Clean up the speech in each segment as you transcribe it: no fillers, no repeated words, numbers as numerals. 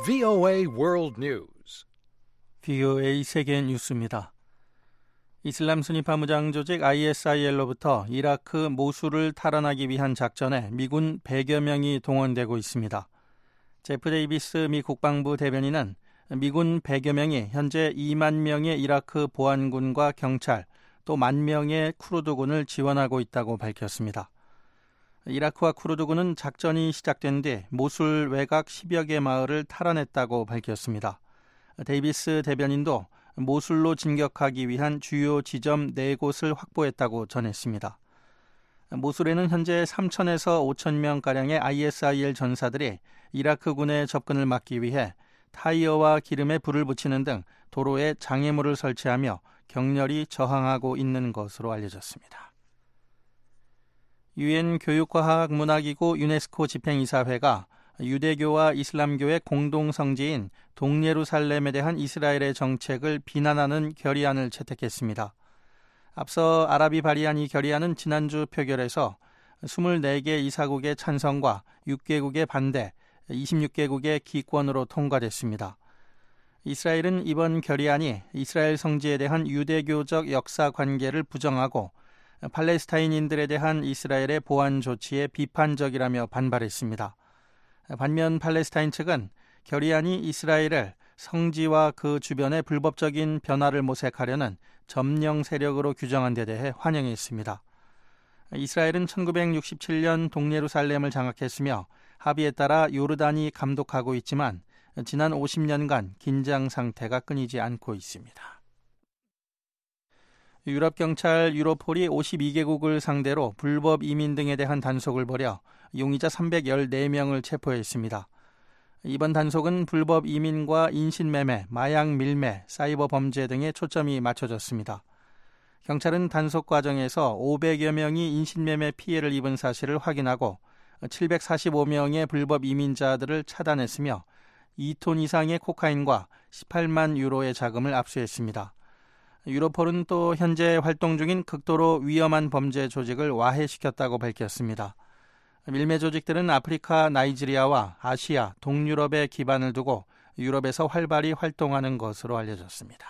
VOA World News. VOA 세계 뉴스입니다. 이슬람 순위파 무장 조직 ISIL로부터 이라크 모술을 탈환하기 위한 작전에 미군 100여 명이 동원되고 있습니다. 제프 데이비스 미 국방부 대변인은 미군 100여 명이 현재 2만 명의 이라크 보안군과 경찰, 또 1만 명의 쿠르드군을 지원하고 있다고 밝혔습니다. 이라크와 쿠르드군은 작전이 시작된 뒤 모술 외곽 10여 개 마을을 탈환했다고 밝혔습니다. 데이비스 대변인도 모술로 진격하기 위한 주요 지점 4곳을 확보했다고 전했습니다. 모술에는 현재 3,000에서 5,000명가량의 ISIL 전사들이 이라크군의 접근을 막기 위해 타이어와 기름에 불을 붙이는 등 도로에 장애물을 설치하며 격렬히 저항하고 있는 것으로 알려졌습니다. 유엔 교육과학문화기구 유네스코 집행이사회가 유대교와 이슬람교의 공동성지인 동예루살렘에 대한 이스라엘의 정책을 비난하는 결의안을 채택했습니다. 앞서 아랍이 발의한 이 결의안은 지난주 표결에서 24개 이사국의 찬성과 6개국의 반대, 26개국의 기권으로 통과됐습니다. 이스라엘은 이번 결의안이 이스라엘 성지에 대한 유대교적 역사 관계를 부정하고 팔레스타인인들에 대한 이스라엘의 보안 조치에 비판적이라며 반발했습니다. 반면 팔레스타인 측은 결의안이 이스라엘을 성지와 그 주변의 불법적인 변화를 모색하려는 점령 세력으로 규정한 데 대해 환영했습니다. 이스라엘은 1967년 동예루살렘을 장악했으며 합의에 따라 요르단이 감독하고 있지만 지난 50년간 긴장 상태가 끊이지 않고 있습니다. 유럽 경찰 유로폴이 52개국을 상대로 불법 이민 등에 대한 단속을 벌여 용의자 314명을 체포했습니다. 이번 단속은 불법 이민과 인신매매, 마약 밀매, 사이버 범죄 등에 초점이 맞춰졌습니다. 경찰은 단속 과정에서 500여 명이 인신매매 피해를 입은 사실을 확인하고 745명의 불법 이민자들을 차단했으며 2톤 이상의 코카인과 18만 유로의 자금을 압수했습니다. 유로폴은 또 현재 활동 중인 극도로 위험한 범죄 조직을 와해시켰다고 밝혔습니다. 밀매 조직들은 아프리카, 나이지리아와 아시아, 동유럽에 기반을 두고 유럽에서 활발히 활동하는 것으로 알려졌습니다.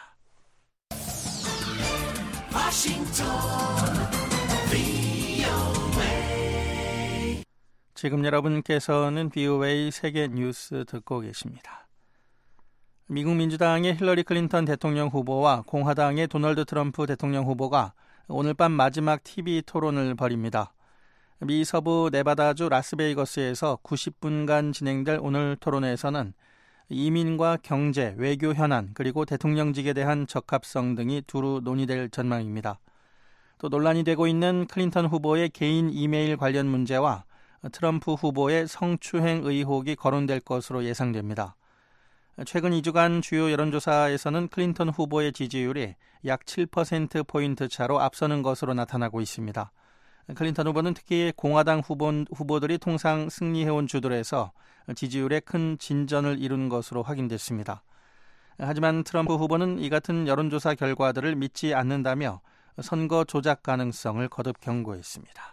지금 여러분께서는 VOA 세계 뉴스 듣고 계십니다. 미국 민주당의 힐러리 클린턴 대통령 후보와 공화당의 도널드 트럼프 대통령 후보가 오늘 밤 마지막 TV 토론을 벌입니다. 미 서부 네바다주 라스베이거스에서 90분간 진행될 오늘 토론회에서는 이민과 경제, 외교 현안, 그리고 대통령직에 대한 적합성 등이 두루 논의될 전망입니다. 또 논란이 되고 있는 클린턴 후보의 개인 이메일 관련 문제와 트럼프 후보의 성추행 의혹이 거론될 것으로 예상됩니다. 최근 2주간 주요 여론조사에서는 클린턴 후보의 지지율이 약 7%포인트 차로 앞서는 것으로 나타나고 있습니다. 클린턴 후보는 특히 공화당 후보들이 통상 승리해온 주들에서 지지율에 큰 진전을 이룬 것으로 확인됐습니다. 하지만 트럼프 후보는 이 같은 여론조사 결과들을 믿지 않는다며 선거 조작 가능성을 거듭 경고했습니다.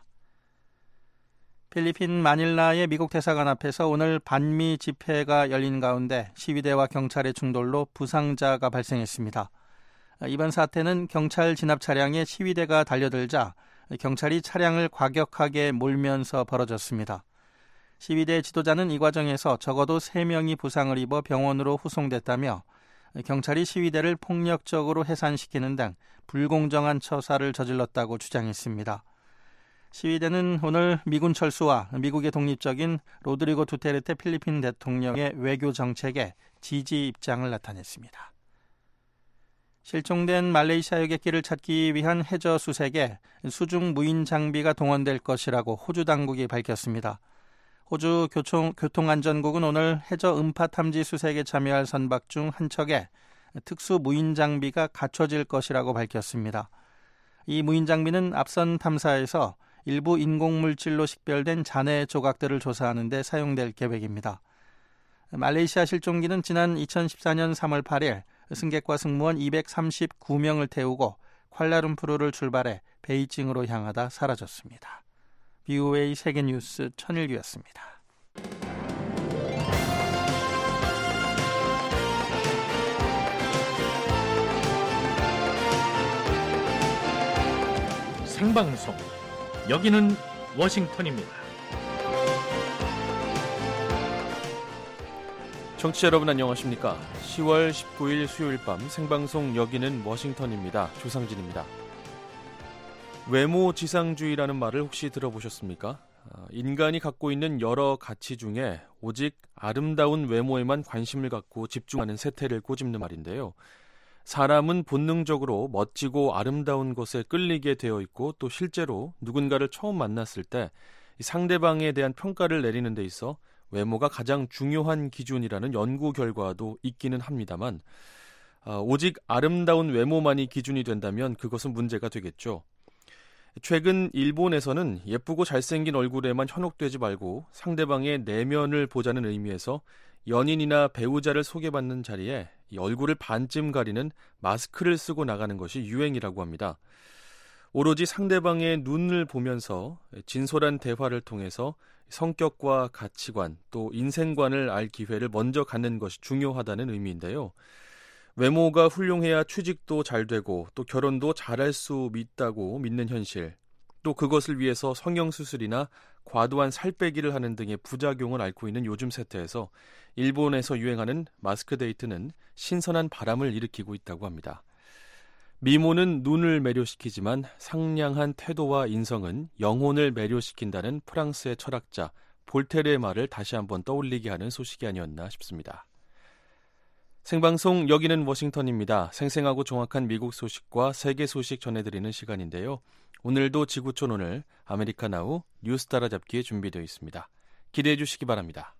필리핀 마닐라의 미국 대사관 앞에서 오늘 반미 집회가 열린 가운데 시위대와 경찰의 충돌로 부상자가 발생했습니다. 이번 사태는 경찰 진압 차량에 시위대가 달려들자 경찰이 차량을 과격하게 몰면서 벌어졌습니다. 시위대 지도자는 이 과정에서 적어도 3명이 부상을 입어 병원으로 후송됐다며 경찰이 시위대를 폭력적으로 해산시키는 등 불공정한 처사를 저질렀다고 주장했습니다. 시위대는 오늘 미군 철수와 미국의 독립적인 로드리고 두테르테 필리핀 대통령의 외교 정책에 지지 입장을 나타냈습니다. 실종된 말레이시아 여객기를 찾기 위한 해저 수색에 수중 무인 장비가 동원될 것이라고 호주 당국이 밝혔습니다. 호주 교통안전국은 오늘 해저 음파 탐지 수색에 참여할 선박 중 한 척에 특수 무인 장비가 갖춰질 것이라고 밝혔습니다. 이 무인 장비는 앞선 탐사에서 일부 인공물질로 식별된 잔해 조각들을 조사하는 데 사용될 계획입니다. 말레이시아 실종기는 지난 2014년 3월 8일 승객과 승무원 239명을 태우고 쿠알라룸푸르를 출발해 베이징으로 향하다 사라졌습니다. VOA 세계뉴스 천일규였습니다. 생방송. 여기는 워싱턴입니다. 청취자 여러분 안녕하십니까? 10월 19일 수요일 밤 생방송 여기는 워싱턴입니다. 조상진입니다. 외모지상주의라는 말을 혹시 들어보셨습니까? 인간이 갖고 있는 여러 가치 중에 오직 아름다운 외모에만 관심을 갖고 집중하는 세태를 꼬집는 말인데요. 사람은 본능적으로 멋지고 아름다운 것에 끌리게 되어 있고 또 실제로 누군가를 처음 만났을 때 상대방에 대한 평가를 내리는 데 있어 외모가 가장 중요한 기준이라는 연구 결과도 있기는 합니다만 오직 아름다운 외모만이 기준이 된다면 그것은 문제가 되겠죠. 최근 일본에서는 예쁘고 잘생긴 얼굴에만 현혹되지 말고 상대방의 내면을 보자는 의미에서 연인이나 배우자를 소개받는 자리에 이 얼굴을 반쯤 가리는 마스크를 쓰고 나가는 것이 유행이라고 합니다. 오로지 상대방의 눈을 보면서 진솔한 대화를 통해서 성격과 가치관 또 인생관을 알 기회를 먼저 갖는 것이 중요하다는 의미인데요. 외모가 훌륭해야 취직도 잘 되고 또 결혼도 잘할 수 있다고 믿는 현실, 또 그것을 위해서 성형수술이나 과도한 살 빼기를 하는 등의 부작용을 앓고 있는 요즘 세태에서 일본에서 유행하는 마스크 데이트는 신선한 바람을 일으키고 있다고 합니다. 미모는 눈을 매료시키지만 상냥한 태도와 인성은 영혼을 매료시킨다는 프랑스의 철학자 볼테르의 말을 다시 한번 떠올리게 하는 소식이 아니었나 싶습니다. 생방송 여기는 워싱턴입니다. 생생하고 정확한 미국 소식과 세계 소식 전해드리는 시간인데요. 오늘도 지구촌 오늘 아메리카 나우 뉴스 따라잡기에 준비되어 있습니다. 기대해 주시기 바랍니다.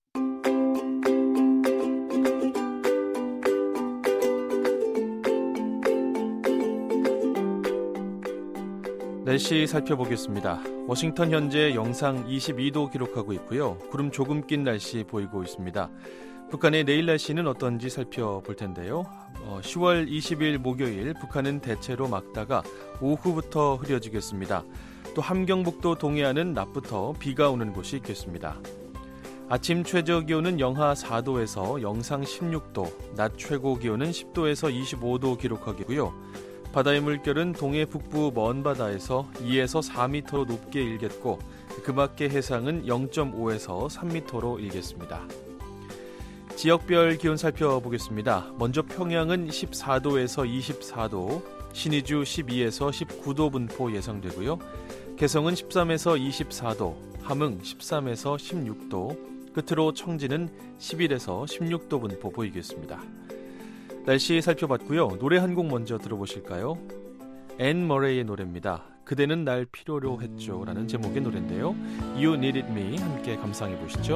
날씨 살펴보겠습니다. 워싱턴 현재 영상 22도 기록하고 있고요. 구름 조금 낀 날씨 보이고 있습니다. 북한의 내일 날씨는 어떤지 살펴볼 텐데요. 10월 20일 목요일 북한은 대체로 맑다가 오후부터 흐려지겠습니다. 또 함경북도 동해안은 낮부터 비가 오는 곳이 있겠습니다. 아침 최저기온은 영하 4도에서 영상 16도, 낮 최고기온은 10도에서 25도 기록하기고요. 바다의 물결은 동해 북부 먼 바다에서 2에서 4m로 높게 일겠고 그 밖의 해상은 0.5에서 3m로 일겠습니다. 지역별 기온 살펴보겠습니다. 먼저 평양은 14도에서 24도, 신의주 12에서 19도 분포 예상되고요. 개성은 13에서 24도, 함흥 13에서 16도, 끝으로 청진은 11에서 16도 분포 보이겠습니다. 날씨 살펴봤고요. 노래 한 곡 먼저 들어보실까요? 앤 머레이의 노래입니다. 그대는 날 필요로 했죠 라는 제목의 노래인데요. You Needed Me 함께 감상해 보시죠.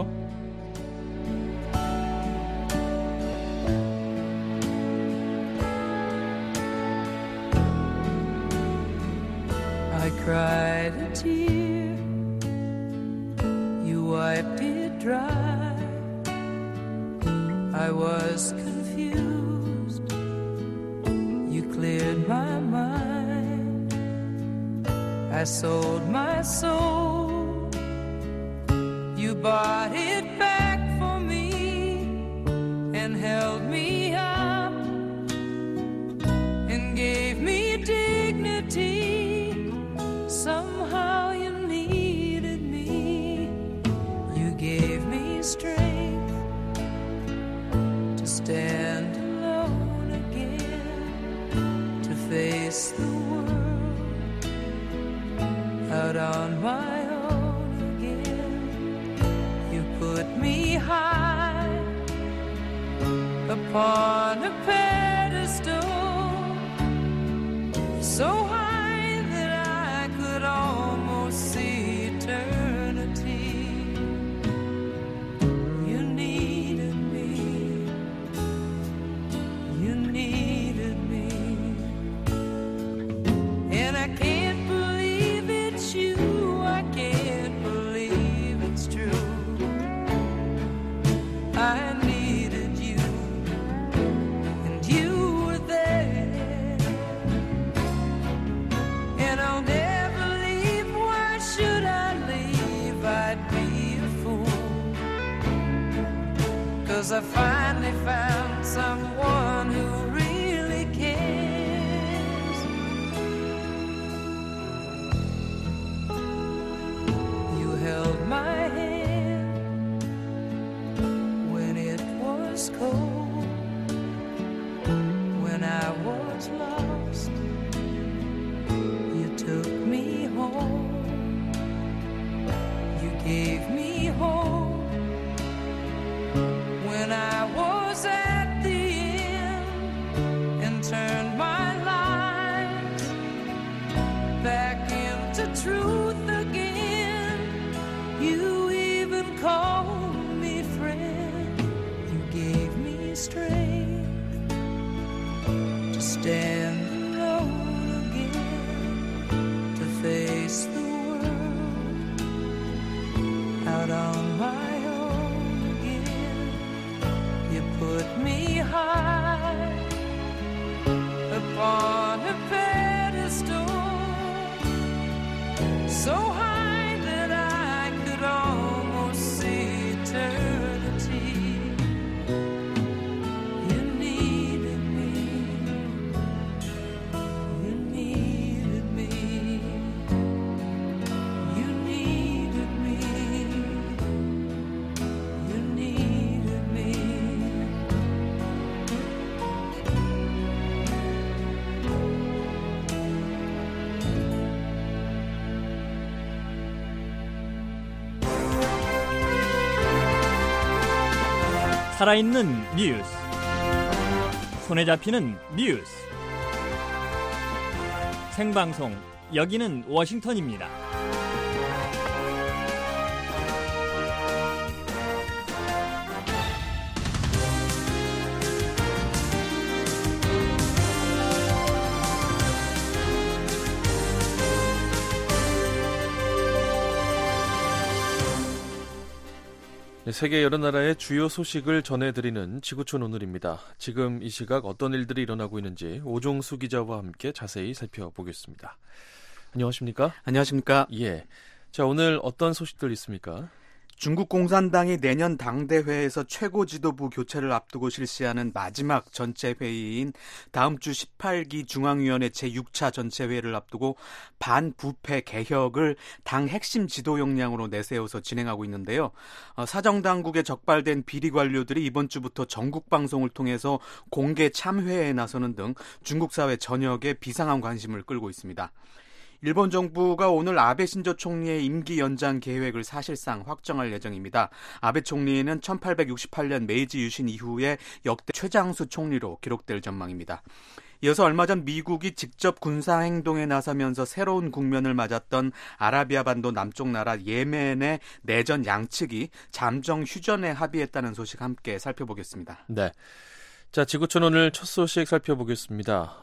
I cried a tear, you wiped it dry. I was confused, you cleared my mind. I sold my soul, you bought it back for me and held me up and gave me dignity. Somehow you needed me, you gave me strength to stand alone again, to face the world out on my own again. You put me high upon a pedestal, so high almost see eternity. You needed me, you needed me, and I can't believe it's you, I can't believe it's true. I needed you, and you were there, and I'll never. Cause I finally found someone who really cares. gave me hope when I was at the end and turned my life back into truth again. You even called me friend. You gave me strength to stand alone again, to face the world out on my own again. You put me high upon a pedestal, so high that I could almost see eternity. You needed me. You needed me. You needed me. You needed me. 살아있는 뉴스, 손에 잡히는 뉴스, 생방송, 여기는 워싱턴입니다. 세계 여러 나라의 주요 소식을 전해드리는 지구촌 오늘입니다. 지금 이 시각 어떤 일들이 일어나고 있는지 오종수 기자와 함께 자세히 살펴보겠습니다. 안녕하십니까? 안녕하십니까? 예. 자, 오늘 어떤 소식들 있습니까? 중국 공산당이 내년 당대회에서 최고 지도부 교체를 앞두고 실시하는 마지막 전체 회의인 다음 주 18기 중앙위원회 제6차 전체 회의를 앞두고 반부패 개혁을 당 핵심 지도 역량으로 내세워서 진행하고 있는데요. 사정당국에 적발된 비리 관료들이 이번 주부터 전국 방송을 통해서 공개 참회에 나서는 등 중국 사회 전역에 비상한 관심을 끌고 있습니다. 일본 정부가 오늘 아베 신조 총리의 임기 연장 계획을 사실상 확정할 예정입니다. 아베 총리는 1868년 메이지 유신 이후에 역대 최장수 총리로 기록될 전망입니다. 이어서 얼마 전 미국이 직접 군사행동에 나서면서 새로운 국면을 맞았던 아라비아 반도 남쪽 나라 예멘의 내전 양측이 잠정 휴전에 합의했다는 소식 함께 살펴보겠습니다. 네. 자, 지구촌 오늘 첫 소식 살펴보겠습니다.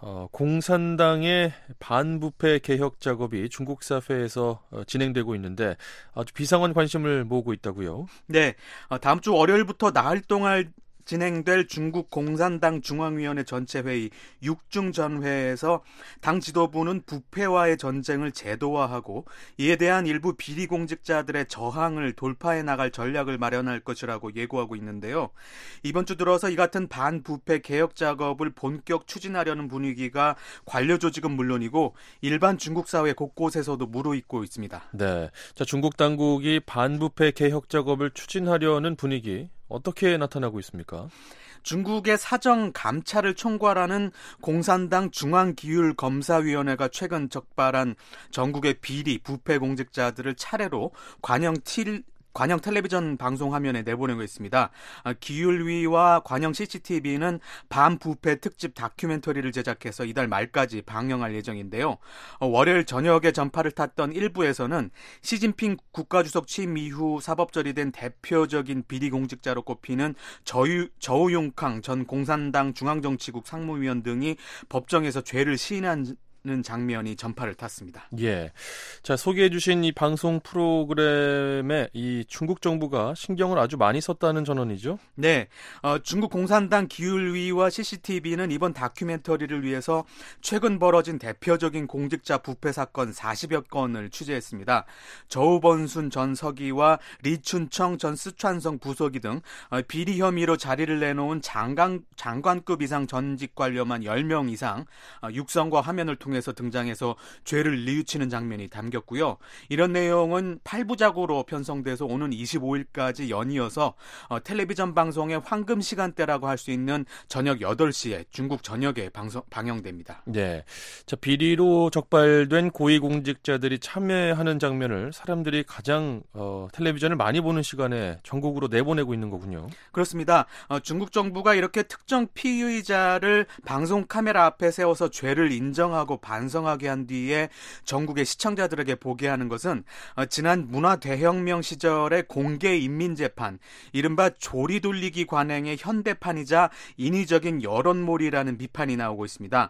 공산당의 반부패 개혁 작업이 중국 사회에서 진행되고 있는데 아주 비상한 관심을 모으고 있다고요? 네, 다음 주 월요일부터 나흘 동안 진행될 중국 공산당 중앙위원회 전체 회의 6중 전회에서 당 지도부는 부패와의 전쟁을 제도화하고 이에 대한 일부 비리 공직자들의 저항을 돌파해 나갈 전략을 마련할 것이라고 예고하고 있는데요. 이번 주 들어서 이 같은 반부패 개혁 작업을 본격 추진하려는 분위기가 관료 조직은 물론이고 일반 중국 사회 곳곳에서도 무르익고 있습니다. 네, 자, 중국 당국이 반부패 개혁 작업을 추진하려는 분위기 어떻게 나타나고 있습니까? 중국의 사정 감찰을 총괄하는 공산당 중앙기율검사위원회가 최근 적발한 전국의 비리, 부패 공직자들을 차례로 관영 텔레비전 방송 화면에 내보내고 있습니다. 기율위와 관영 CCTV는 반부패 특집 다큐멘터리를 제작해서 이달 말까지 방영할 예정인데요. 월요일 저녁에 전파를 탔던 일부에서는 시진핑 국가주석 취임 이후 사법절이 된 대표적인 비리 공직자로 꼽히는 저우융캉 전 공산당 중앙정치국 상무위원 등이 법정에서 죄를 시인한 장면이 전파를 탔습니다. 예. 자, 소개해 주신 이 방송 프로그램에 이 중국 정부가 신경을 아주 많이 썼다는 전언이죠? 네. 중국 공산당 기율위와 CCTV는 이번 다큐멘터리를 위해서 최근 벌어진 대표적인 공직자 부패 사건 40여 건을 취재했습니다. 저우번순 전 서기와 리춘청 전 스촨성 부서기 등 비리 혐의로 자리를 내놓은 장관급 이상 전직 관료만 10명 이상 육성과 화면을 통해 통해서 등장해서 죄를 뉘우치는 장면이 담겼고요. 이런 내용은 8부작으로 편성돼서 오는 25일까지 연이어서 텔레비전 방송의 황금 시간대라고 할 수 있는 저녁 8시에 중국 전역에 방영됩니다. 네. 자, 비리로 적발된 고위공직자들이 참여하는 장면을 사람들이 가장 텔레비전을 많이 보는 시간에 전국으로 내보내고 있는 거군요. 그렇습니다. 중국 정부가 이렇게 특정 피의자를 방송 카메라 앞에 세워서 죄를 인정하고 반성하게 한 뒤에 전국의 시청자들에게 보게 하는 것은 지난 문화대혁명 시절의 공개 인민재판, 이른바 조리돌리기 관행의 현대판이자 인위적인 여론몰이라는 비판이 나오고 있습니다.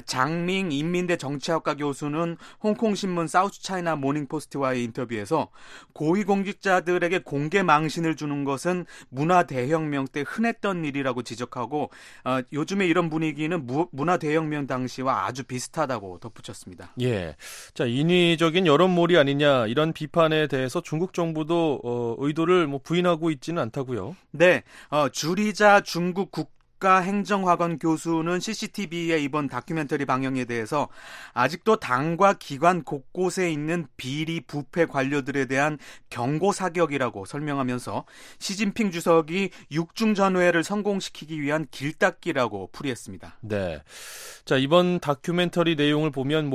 장밍 인민대 정치학과 교수는 홍콩신문 사우스차이나 모닝포스트와의 인터뷰에서 고위공직자들에게 공개 망신을 주는 것은 문화대혁명 때 흔했던 일이라고 지적하고 요즘에 이런 분위기는 문화대혁명 당시와 아주 비슷하다고 덧붙였습니다. 예, 자, 인위적인 여론몰이 아니냐 이런 비판에 대해서 중국 정부도 의도를 부인하고 있지는 않다고요? 네, 주리자 중국 국가행정학원 교수는 CCTV의 이번 다큐멘터리 방영에 대해서 아직도 당과 기관 곳곳에 있는 비리 부패 관료들에 대한 경고 사격이라고 설명하면서 시진핑 주석이 육중전회를 성공시키기 위한 길닦기라고 풀이했습니다. 네, 자, 이번 다큐멘터리 내용을 보면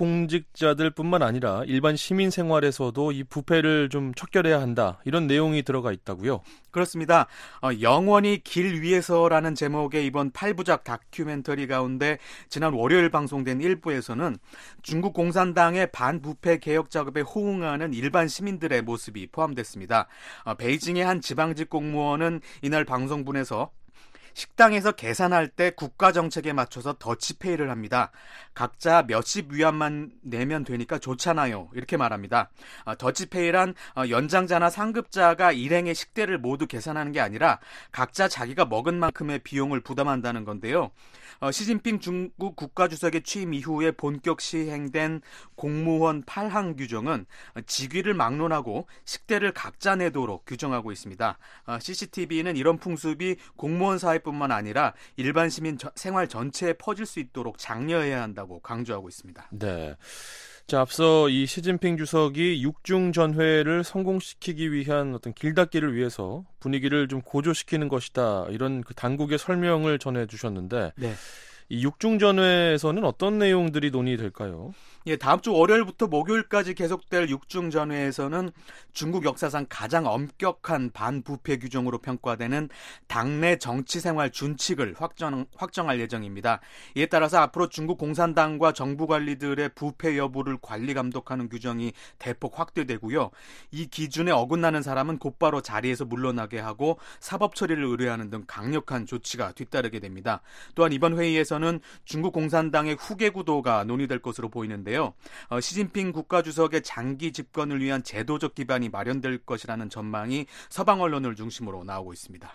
고위공직자들뿐만 아니라 일반 시민 생활에서도 이 부패를 좀 척결해야 한다 이런 내용이 들어가 있다고요? 그렇습니다. 영원히 길 위에서라는 제목의 이번 8부작 다큐멘터리 가운데 지난 월요일 방송된 1부에서는 중국 공산당의 반부패 개혁 작업에 호응하는 일반 시민들의 모습이 포함됐습니다. 베이징의 한 지방직 공무원은 이날 방송분에서 식당에서 계산할 때 국가정책에 맞춰서 더치페이를 합니다. 각자 몇십 위안만 내면 되니까 좋잖아요. 이렇게 말합니다. 더치페이란 연장자나 상급자가 일행의 식대를 모두 계산하는 게 아니라 각자 자기가 먹은 만큼의 비용을 부담한다는 건데요. 시진핑 중국 국가주석의 취임 이후에 본격 시행된 공무원 8항 규정은 직위를 막론하고 식대를 각자 내도록 규정하고 있습니다. CCTV는 이런 풍습이 공무원 사회뿐만 아니라 일반 시민 생활 전체에 퍼질 수 있도록 장려해야 한다고 강조하고 있습니다. 네. 자, 앞서 이 시진핑 주석이 육중전회를 성공시키기 위한 어떤 길닦기를 위해서 분위기를 좀 고조시키는 것이다 이런 그 당국의 설명을 전해주셨는데 네. 이 육중전회에서는 어떤 내용들이 논의될까요? 예, 다음 주 월요일부터 목요일까지 계속될 육중전회에서는 중국 역사상 가장 엄격한 반부패 규정으로 평가되는 당내 정치생활 준칙을 확정할 예정입니다. 이에 따라서 앞으로 중국 공산당과 정부 관리들의 부패 여부를 관리 감독하는 규정이 대폭 확대되고요. 이 기준에 어긋나는 사람은 곧바로 자리에서 물러나게 하고 사법 처리를 의뢰하는 등 강력한 조치가 뒤따르게 됩니다. 또한 이번 회의에서는 중국 공산당의 후계 구도가 논의될 것으로 보이는데요. 시진핑 국가주석의 장기 집권을 위한 제도적 기반이 마련될 것이라는 전망이 서방 언론을 중심으로 나오고 있습니다.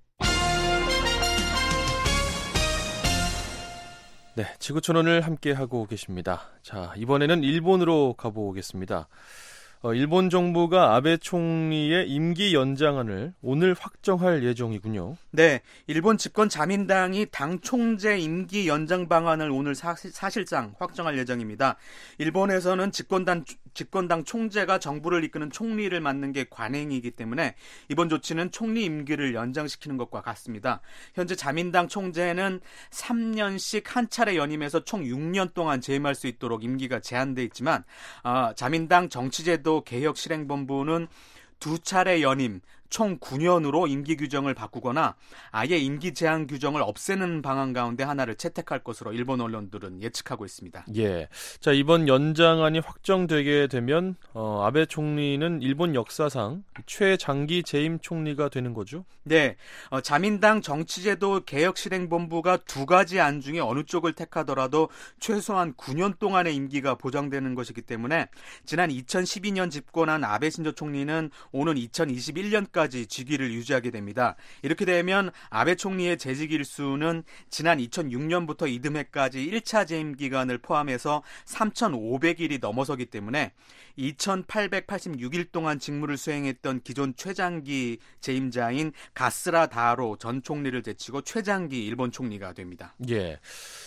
네, 지구촌언을 함께하고 계십니다. 자, 이번에는 일본으로 가보겠습니다. 일본 정부가 아베 총리의 임기 연장안을 오늘 확정할 예정이군요. 네, 일본 집권 자민당이 당 총재 임기 연장 방안을 오늘 사실상 확정할 예정입니다. 일본에서는 집권당 총재가 정부를 이끄는 총리를 맡는 게 관행이기 때문에 이번 조치는 총리 임기를 연장시키는 것과 같습니다. 현재 자민당 총재는 3년씩 한 차례 연임해서 총 6년 동안 재임할 수 있도록 임기가 제한돼 있지만 자민당 정치제도 개혁실행본부는 2차례 연임, 총 9년으로 임기 규정을 바꾸거나 아예 임기 제한 규정을 없애는 방안 가운데 하나를 채택할 것으로 일본 언론들은 예측하고 있습니다. 예, 자, 이번 연장안이 확정되게 되면 아베 총리는 일본 역사상 최장기 재임 총리가 되는 거죠? 네, 자민당 정치제도 개혁실행본부가 두 가지 안 중에 어느 쪽을 택하더라도 최소한 9년 동안의 임기가 보장되는 것이기 때문에 지난 2012년 집권한 아베 신조 총리는 오는 2021년까지 직위를 유지하게 됩니다. 이렇게 되면 아베 총리의 재직 일수는 지난 2006년부터 이듬해까지 1차 재임 기간을 포함해서 3,500일이 넘어서기 때문에 2,886일 동안 직무를 수행했던 기존 최장기 재임자인 가스라 다로 전 총리를 제치고 최장기 일본 총리가 됩니다. 예.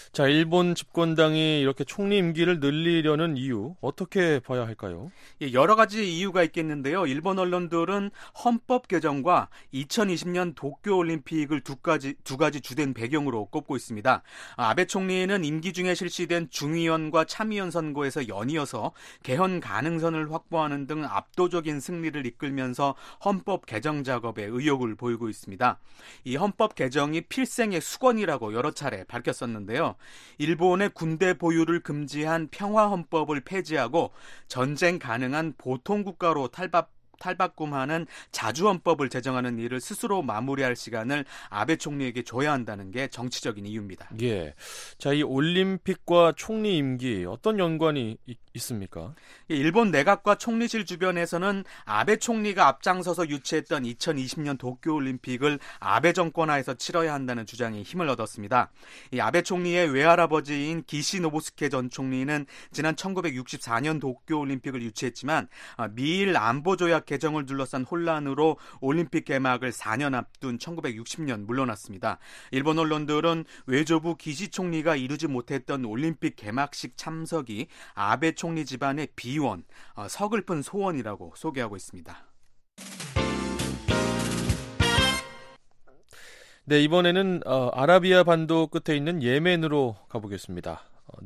자, 일본 집권당이 이렇게 총리 임기를 늘리려는 이유 어떻게 봐야 할까요? 예, 여러 가지 이유가 있겠는데요. 일본 언론들은 헌법 개정과 2020년 도쿄올림픽을 두 가지 주된 배경으로 꼽고 있습니다. 아베 총리는 임기 중에 실시된 중의원 참의원 선거에서 연이어서 개헌 가능성을 확보하는 등 압도적인 승리를 이끌면서 헌법 개정 작업에 의욕을 보이고 있습니다. 이 헌법 개정이 필생의 수건이라고 여러 차례 밝혔었는데요. 일본의 군대 보유를 금지한 평화헌법을 폐지하고 전쟁 가능한 보통국가로 탈바꿈하는 자주헌법을 제정하는 일을 스스로 마무리할 시간을 아베 총리에게 줘야 한다는 게 정치적인 이유입니다. 예. 자, 이 올림픽과 총리 임기 어떤 연관이 있습니까? 일본 내각과 총리실 주변에서는 아베 총리가 앞장서서 유치했던 2020년 도쿄올림픽을 아베 정권 하에서 치러야 한다는 주장이 힘을 얻었습니다. 이 아베 총리의 외할아버지인 기시 노부스케 전 총리는 지난 1964년 도쿄올림픽을 유치했지만 미일 안보조약 개정을 둘러싼 혼란으로 올림픽 개막을 4년 앞둔 1960년 물러났습니다. 일본 언론들은 외조부 기시 총리가 이루지 못했던 올림픽 개막식 참석이 아베 총리 집안의 비원, 서글픈 소원이라고 소개하고 있습니다. 네, 이번에는 아라비아 반도 끝에 있는 예멘으로 가보겠습니다.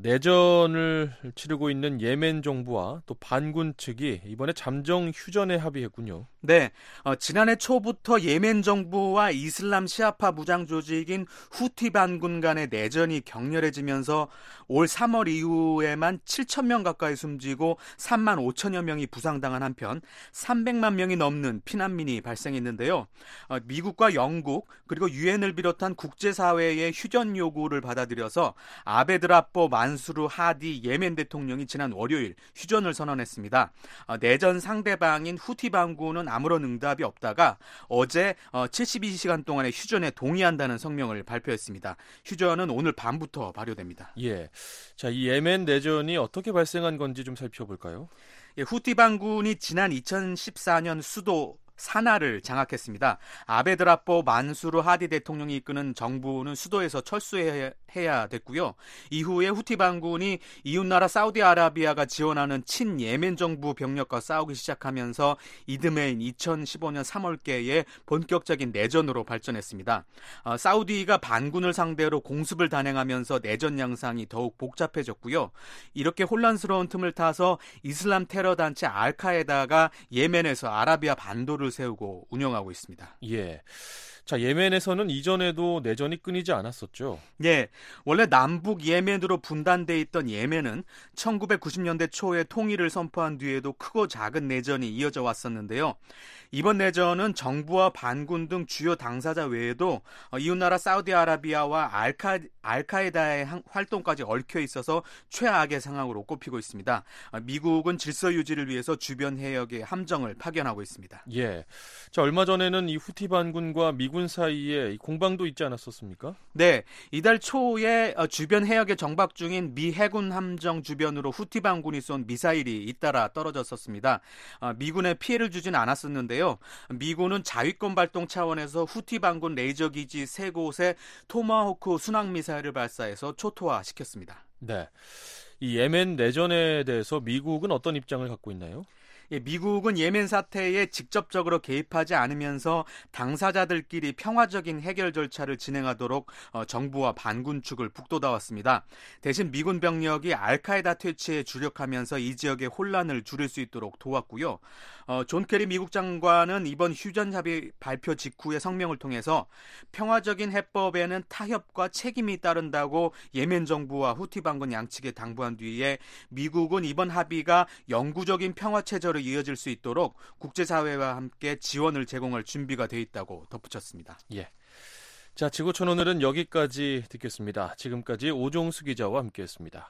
내전을 치르고 있는 예멘 정부와 또 반군 측이 이번에 잠정 휴전에 합의했군요. 네, 지난해 초부터 예멘 정부와 이슬람 시아파 무장 조직인 후티 반군 간의 내전이 격렬해지면서 올 3월 이후에만 7천 명 가까이 숨지고 3만 5천여 명이 부상당한 한편 300만 명이 넘는 피난민이 발생했는데요. 미국과 영국 그리고 유엔을 비롯한 국제사회의 휴전 요구를 받아들여서 아베드라포 만수르 하디 예멘 대통령이 지난 월요일 휴전을 선언했습니다. 내전 상대방인 후티 반군은 아무런 응답이 없다가 어제 72시간 동안의 휴전에 동의한다는 성명을 발표했습니다. 휴전은 오늘 밤부터 발효됩니다. 예, 자, 이 예멘 내전이 어떻게 발생한 건지 좀 살펴볼까요? 예, 후티 반군이 지난 2014년 수도 사나를 장악했습니다. 아베드라포 만수르 하디 대통령이 이끄는 정부는 수도에서 철수해야 됐고요. 이후에 후티 반군이 이웃나라 사우디아라비아가 지원하는 친예멘 정부 병력과 싸우기 시작하면서 이듬해인 2015년 3월께에 본격적인 내전으로 발전했습니다. 사우디가 반군을 상대로 공습을 단행하면서 내전 양상이 더욱 복잡해졌고요. 이렇게 혼란스러운 틈을 타서 이슬람 테러 단체 알카에다가 예멘에서 아라비아 반도를 세우고 운영하고 있습니다. 예. 자, 예멘에서는 이전에도 내전이 끊이지 않았었죠. 예, 원래 남북 예멘으로 분단돼 있던 예멘은 1990년대 초에 통일을 선포한 뒤에도 크고 작은 내전이 이어져 왔었는데요. 이번 내전은 정부와 반군 등 주요 당사자 외에도 이웃나라 사우디아라비아와 알카에다의 활동까지 얽혀 있어서 최악의 상황으로 꼽히고 있습니다. 미국은 질서 유지를 위해서 주변 해역에 함정을 파견하고 있습니다. 예. 자, 얼마 전에는 이 후티 반군과 미군 사이에 공방도 있지 않았었습니까? 네, 이달 초에 주변 해역에 정박 중인 미 해군 함정 주변으로 후티 반군이 쏜 미사일이 잇따라 떨어졌었습니다. 미군에 피해를 주진 않았었는데요. 미군은 자위권 발동 차원에서 후티 반군 레이저 기지 3곳에 토마호크 순항 미사일을 발사해서 초토화시켰습니다. 네, 이 예멘 내전에 대해서 미국은 어떤 입장을 갖고 있나요? 미국은 예멘 사태에 직접적으로 개입하지 않으면서 당사자들끼리 평화적인 해결 절차를 진행하도록 정부와 반군 측을 북돋아왔습니다. 대신 미군 병력이 알카에다 퇴치에 주력하면서 이 지역의 혼란을 줄일 수 있도록 도왔고요. 존 케리 미국 장관은 이번 휴전 합의 발표 직후의 성명을 통해서 평화적인 해법에는 타협과 책임이 따른다고 예멘 정부와 후티 반군 양측에 당부한 뒤에 미국은 이번 합의가 영구적인 평화 체제로 이어질 수 있도록 국제사회와 함께 지원을 제공할 준비가 돼 있다고 덧붙였습니다. 예. 자, 지구촌 오늘은 여기까지 듣겠습니다. 지금까지 오종수 기자와 함께했습니다.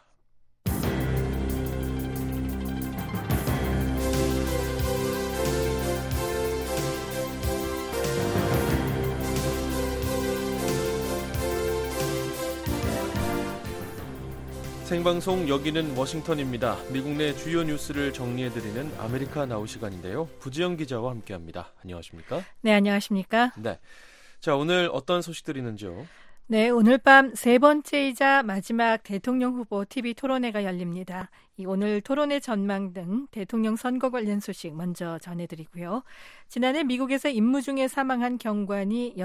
생방송 여기는 워싱턴입니다. 미국 내 주요 뉴스를 정리해드리는 아메리카 나우 시간인데요. 부지영 기자와 함께합니다. 안녕하십니까? 네, 안녕하십니까? 네. 자, 오늘 어떤 소식들이 있는지요? 네, 오늘 밤 세 번째이자 마지막 대통령 후보 TV 토론회가 열립니다. 오늘 토론회 전망 등 대통령 선거 관련 소식 먼저 전해드리고요. 지난해 미국에서 임무 중에 사망한 경관이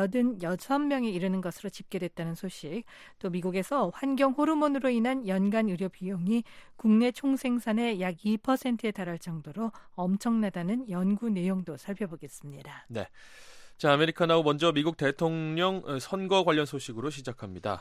86명에 이르는 것으로 집계됐다는 소식, 또 미국에서 환경 호르몬으로 인한 연간 의료 비용이 국내 총생산의 약 2%에 달할 정도로 엄청나다는 연구 내용도 살펴보겠습니다. 네. 자, 아메리카나우 먼저 미국 대통령 선거 관련 소식으로 시작합니다.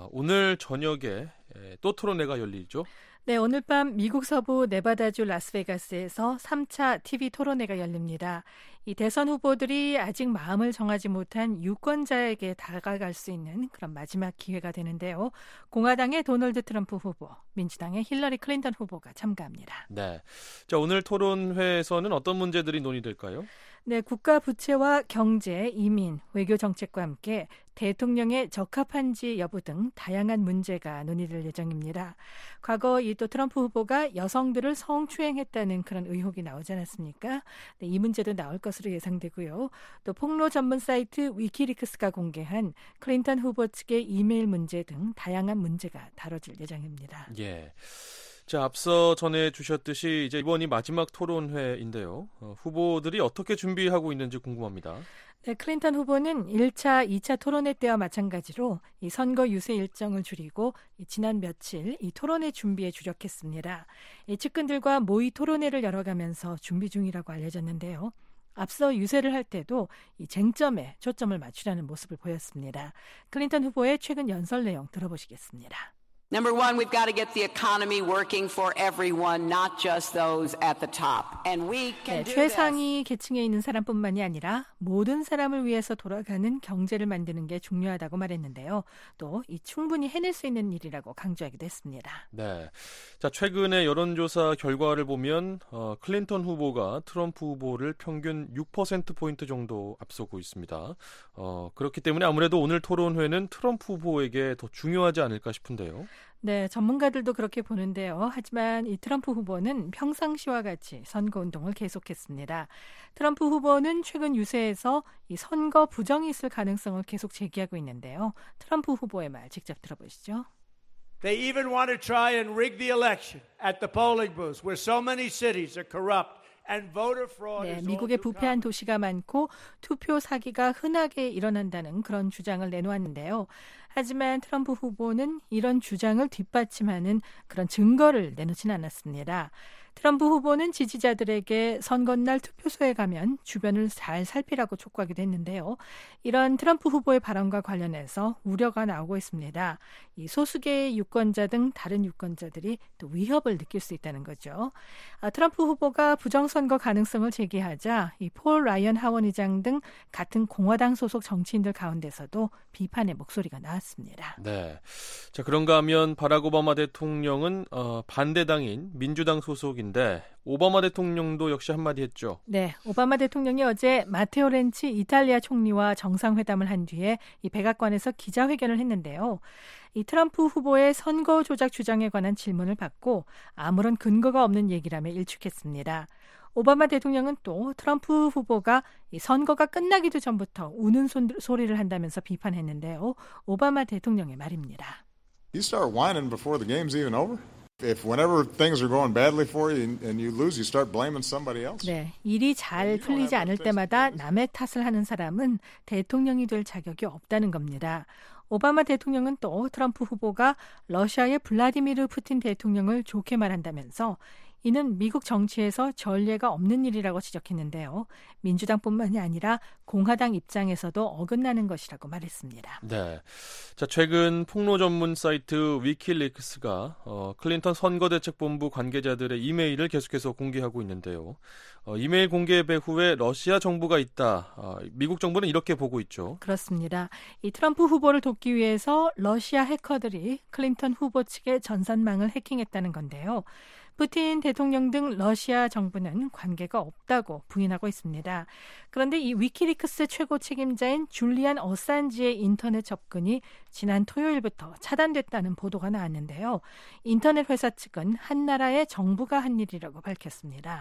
오늘 저녁에 또 토론회가 열리죠? 네, 오늘 밤 미국 서부 네바다주 라스베가스에서 3차 TV 토론회가 열립니다. 이 대선 후보들이 아직 마음을 정하지 못한 유권자에게 다가갈 수 있는 그런 마지막 기회가 되는데요. 공화당의 도널드 트럼프 후보, 민주당의 힐러리 클린턴 후보가 참가합니다. 네. 자, 오늘 토론회에서는 어떤 문제들이 논의될까요? 네, 국가 부채와 경제, 이민, 외교 정책과 함께 대통령에 적합한지 여부 등 다양한 문제가 논의될 예정입니다. 과거 또 트럼프 후보가 여성들을 성추행했다는 그런 의혹이 나오지 않았습니까? 네, 이 문제도 나올 것으로 예상되고요. 또 폭로 전문 사이트 위키리크스가 공개한 클린턴 후보 측의 이메일 문제 등 다양한 문제가 다뤄질 예정입니다. 예. 자, 앞서 전해주셨듯이 이제 이번이 마지막 토론회인데요. 후보들이 어떻게 준비하고 있는지 궁금합니다. 네, 클린턴 후보는 1차, 2차 토론회 때와 마찬가지로 이 선거 유세 일정을 줄이고 지난 며칠 이 토론회 준비에 주력했습니다. 이 측근들과 모의 토론회를 열어가면서 준비 중이라고 알려졌는데요. 앞서 유세를 할 때도 이 쟁점에 초점을 맞추려는 모습을 보였습니다. 클린턴 후보의 최근 연설 내용 들어보시겠습니다. Number one, we've got to get the economy working for everyone, not just those at the top. And we can do 최상위 계층에 있는 사람뿐만이 아니라 모든 사람을 위해서 돌아가는 경제를 만드는 게 중요하다고 말했는데요. 또 이 충분히 해낼 수 있는 일이라고 강조하기도 했습니다. 네. 자, 최근의 여론조사 결과를 보면 클린턴 후보가 트럼프 후보를 평균 6%포인트 정도 앞서고 있습니다. 그렇기 때문에 아무래도 오늘 토론회는 트럼프 후보에게 더 중요하지 않을까 싶은데요. 네, 전문가들도 그렇게 보는데요. 하지만 이 트럼프 후보는 평상시와 같이 선거운동을 계속했습니다. 트럼프 후보는 최근 유세에서 이 선거 부정이 있을 가능성을 계속 제기하고 있는데요. 트럼프 후보의 말 직접 들어보시죠. They even want to try and rig the election at the polling booths where so many cities are corrupt. 네, 미국의 부패한 도시가 많고 투표 사기가 흔하게 일어난다는 그런 주장을 내놓았는데요. 하지만 트럼프 후보는 이런 주장을 뒷받침하는 그런 증거를 내놓지는 않았습니다. 트럼프 후보는 지지자들에게 선거날 투표소에 가면 주변을 잘 살피라고 촉구하기도 했는데요. 이런 트럼프 후보의 발언과 관련해서 우려가 나오고 있습니다. 이 소수계의 유권자 등 다른 유권자들이 또 위협을 느낄 수 있다는 거죠. 트럼프 후보가 부정선거 가능성을 제기하자 이 폴 라이언 하원 의장 등 같은 공화당 소속 정치인들 가운데서도 비판의 목소리가 나왔습니다. 네. 자, 그런가 하면 바락 오바마 대통령은 반대당인 민주당 소속인데 오바마 대통령도 역시 한마디 했죠. 네, 오바마 대통령이 어제 마테오 렌치 이탈리아 총리와 정상회담을 한 뒤에 이 백악관에서 기자회견을 했는데요. 이 트럼프 후보의 선거 조작 주장에 관한 질문을 받고 아무런 근거가 없는 얘기라며 일축했습니다. 오바마 대통령은 또 트럼프 후보가 이 선거가 끝나기도 전부터 우는 소리를 한다면서 비판했는데요. 오바마 대통령의 말입니다. You start whining before the game's even over? If whenever things are going badly for you and you lose, you start blaming somebody else? 네, 일이 잘 풀리지 않을 때마다 남의 탓을 하는 사람은 대통령이 될 자격이 없다는 겁니다. 오바마 대통령은 또 트럼프 후보가 러시아의 블라디미르 푸틴 대통령을 좋게 말한다면서 이는 미국 정치에서 전례가 없는 일이라고 지적했는데요. 민주당뿐만이 아니라 공화당 입장에서도 어긋나는 것이라고 말했습니다. 네. 자, 최근 폭로 전문 사이트 위키리크스가 클린턴 선거대책본부 관계자들의 이메일을 계속해서 공개하고 있는데요. 이메일 공개 배후에 러시아 정부가 있다. 미국 정부는 이렇게 보고 있죠. 그렇습니다. 이 트럼프 후보를 돕기 위해서 러시아 해커들이 클린턴 후보 측의 전산망을 해킹했다는 건데요. 푸틴 대통령 등 러시아 정부는 관계가 없다고 부인하고 있습니다. 그런데 이 위키리크스 최고 책임자인 줄리안 어산지의 인터넷 접근이 지난 토요일부터 차단됐다는 보도가 나왔는데요. 인터넷 회사 측은 한 나라의 정부가 한 일이라고 밝혔습니다.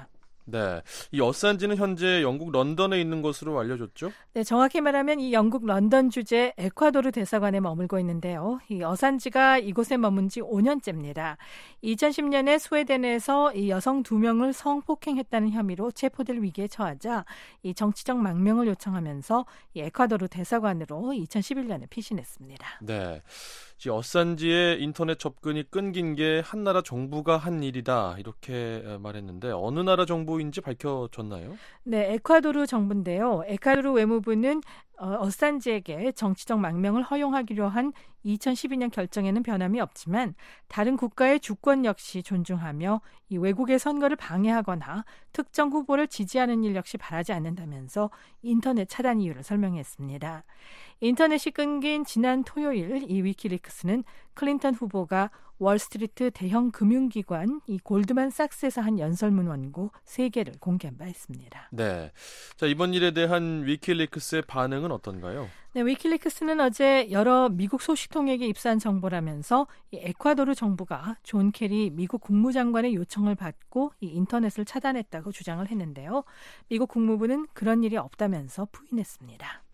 네, 이 어산지는 현재 영국 런던에 있는 것으로 알려졌죠? 네, 정확히 말하면 이 영국 런던 주재 에콰도르 대사관에 머물고 있는데요. 이 어산지가 이곳에 머문 지 5년째입니다. 2010년에 스웨덴에서 이 여성 2명을 성폭행했다는 혐의로 체포될 위기에 처하자 이 정치적 망명을 요청하면서 이 에콰도르 대사관으로 2011년에 피신했습니다. 네, 이 어산지의 인터넷 접근이 끊긴 게 한 나라 정부가 한 일이다 이렇게 말했는데 어느 나라 정부인지 밝혀졌나요? 네, 에콰도르 정부인데요. 에콰도르 외무부는 어산지에게 정치적 망명을 허용하기로 한 2012년 결정에는 변함이 없지만 다른 국가의 주권 역시 존중하며 이 외국의 선거를 방해하거나 특정 후보를 지지하는 일 역시 바라지 않는다면서 인터넷 차단 이유를 설명했습니다. 인터넷이 끊긴 지난 토요일 이 위키리크스는 클린턴 후보가 월스트리트 대형 금융기관 이 골드만삭스에서 한 연설문 원고 3개를 공개한 바 있습니다. 네, 자 이번 일에 대한 위키리크스의 반응은 어떤가요? 네, 위키리크스는 어제 여러 미국 소식통에게 입수한 정보라면서 이 에콰도르 정부가 존 케리 미국 국무장관의 요청을 받고 이 인터넷을 차단했다고 주장을 했는데요. 미국 국무부는 그런 일이 없다면서 부인했습니다.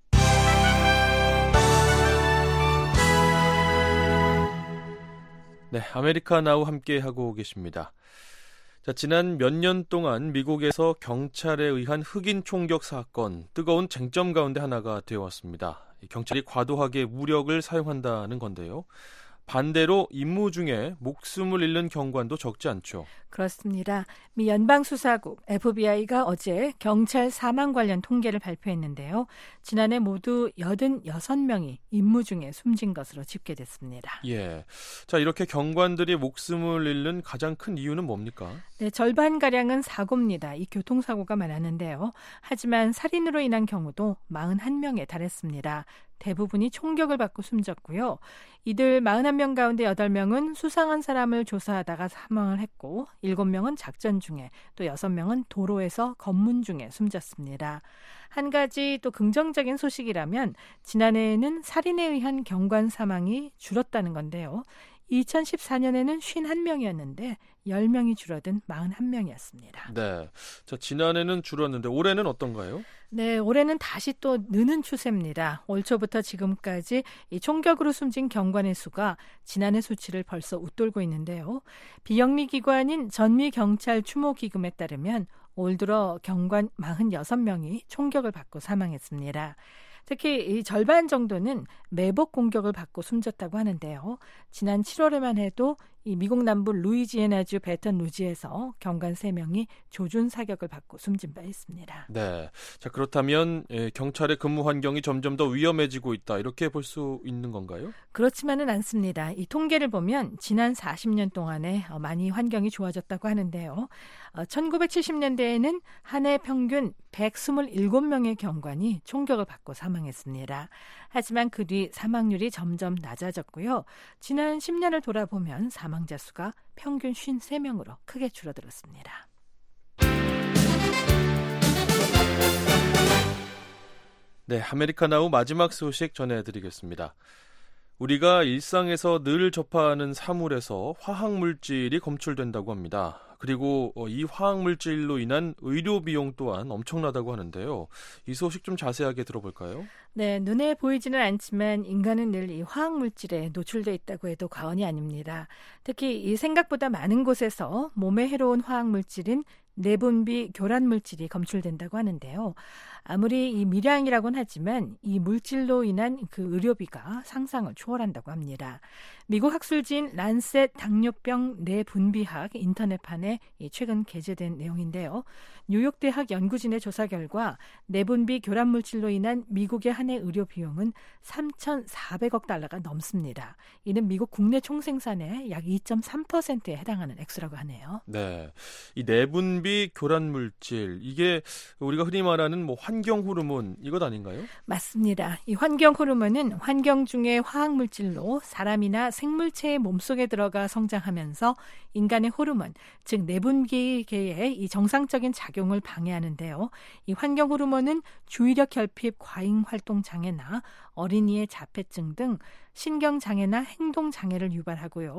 네, 아메리카 나우 함께 하고 계십니다. 자, 지난 몇 년 동안 미국에서 경찰에 의한 흑인 총격 사건, 뜨거운 쟁점 가운데 하나가 되어왔습니다. 경찰이 과도하게 무력을 사용한다는 건데요. 반대로 임무 중에 목숨을 잃는 경관도 적지 않죠. 그렇습니다. 미 연방수사국 FBI가 어제 경찰 사망 관련 통계를 발표했는데요. 지난해 모두 86명이 임무 중에 숨진 것으로 집계됐습니다. 예. 자, 이렇게 경관들이 목숨을 잃는 가장 큰 이유는 뭡니까? 네, 절반가량은 사고입니다. 이 교통사고가 많았는데요. 하지만 살인으로 인한 경우도 41명에 달했습니다. 대부분이 총격을 받고 숨졌고요. 이들 41명 가운데 8명은 수상한 사람을 조사하다가 사망을 했고 7명은 작전 중에 또 6명은 도로에서 검문 중에 숨졌습니다. 한 가지 또 긍정적인 소식이라면 지난해에는 살인에 의한 경관 사망이 줄었다는 건데요. 2014년에는 51명이었는데 10명이 줄어든 41명이었습니다. 네. 자, 지난해는 줄었는데 올해는 어떤가요? 네, 올해는 다시 또 느는 추세입니다. 올 초부터 지금까지 이 총격으로 숨진 경관의 수가 지난해 수치를 벌써 웃돌고 있는데요. 비영리 기관인 전미경찰 추모기금에 따르면 올 들어 경관 46명이 총격을 받고 사망했습니다. 특히 이 절반 정도는 매복 공격을 받고 숨졌다고 하는데요. 지난 7월에만 해도 이 미국 남부 루이지애나주 베턴루지에서 경관 3명이 조준 사격을 받고 숨진 바 있습니다. 네, 자 그렇다면 경찰의 근무 환경이 점점 더 위험해지고 있다 이렇게 볼 수 있는 건가요? 그렇지만은 않습니다. 이 통계를 보면 지난 40년 동안에 많이 환경이 좋아졌다고 하는데요. 1970년대에는 한 해 평균 127명의 경관이 총격을 받고 사망했습니다. 하지만 그 뒤 사망률이 점점 낮아졌고요. 지난 10년을 돌아보면 사망자 수가 평균 53명으로 크게 줄어들었습니다. 네, 아메리카나우 마지막 소식 전해드리겠습니다. 우리가 일상에서 늘 접하는 사물에서 화학물질이 검출된다고 합니다. 그리고 이 화학물질로 인한 의료 비용 또한 엄청나다고 하는데요. 이 소식 좀 자세하게 들어볼까요? 네, 눈에 보이지는 않지만 인간은 늘 이 화학물질에 노출돼 있다고 해도 과언이 아닙니다. 특히 이 생각보다 많은 곳에서 몸에 해로운 화학물질인 내분비 교란물질이 검출된다고 하는데요. 아무리 이 미량이라고는 하지만 이 물질로 인한 그 의료비가 상상을 초월한다고 합니다. 미국 학술지인 란셋 당뇨병 내분비학 인터넷판에 최근 게재된 내용인데요. 뉴욕 대학 연구진의 조사 결과 내분비 교란물질로 인한 미국의 한 해 의료 비용은 3,400억 달러가 넘습니다. 이는 미국 국내 총생산의 약 2.3%에 해당하는 액수라고 하네요. 네, 이 내분비 교란물질 이게 우리가 흔히 말하는 뭐 환경 호르몬 이것 아닌가요? 맞습니다. 이 환경 호르몬은 환경 중의 화학물질로 사람이나 생물체의 몸속에 들어가 성장하면서 인간의 호르몬, 즉 내분비계의 이 정상적인 작용을 방해하는데요. 이 환경 호르몬은 주의력 결핍 과잉 활동 장애나 어린이의 자폐증 등 신경 장애나 행동 장애를 유발하고요.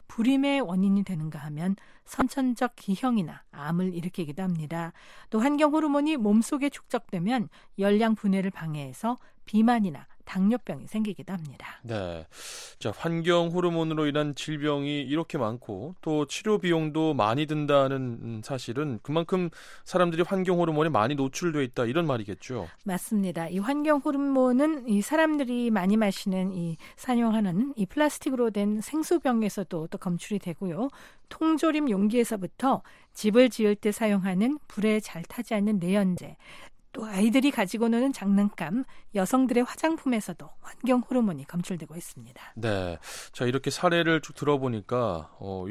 불임의 원인이 되는가 하면 선천적 기형이나 암을 일으키기도 합니다. 또 환경 호르몬이 몸속에 축적되면 열량 분해를 방해해서 비만이나 당뇨병이 생기기도 합니다. 네, 자 환경 호르몬으로 인한 질병이 이렇게 많고 또 치료 비용도 많이 든다는 사실은 그만큼 사람들이 환경 호르몬에 많이 노출돼 있다 이런 말이겠죠. 맞습니다. 이 환경 호르몬은 이 사람들이 많이 마시는 이 사용하는 이 플라스틱으로 된 생수병에서도 또 검출이 되고요. 통조림 용기에서부터 집을 지을 때 사용하는 불에 잘 타지 않는 내연재, 또 아이들이 가지고 노는 장난감, 여성들의 화장품에서도 환경 호르몬이 검출되고 있습니다. 네, 자 이렇게 사례를 쭉 들어보니까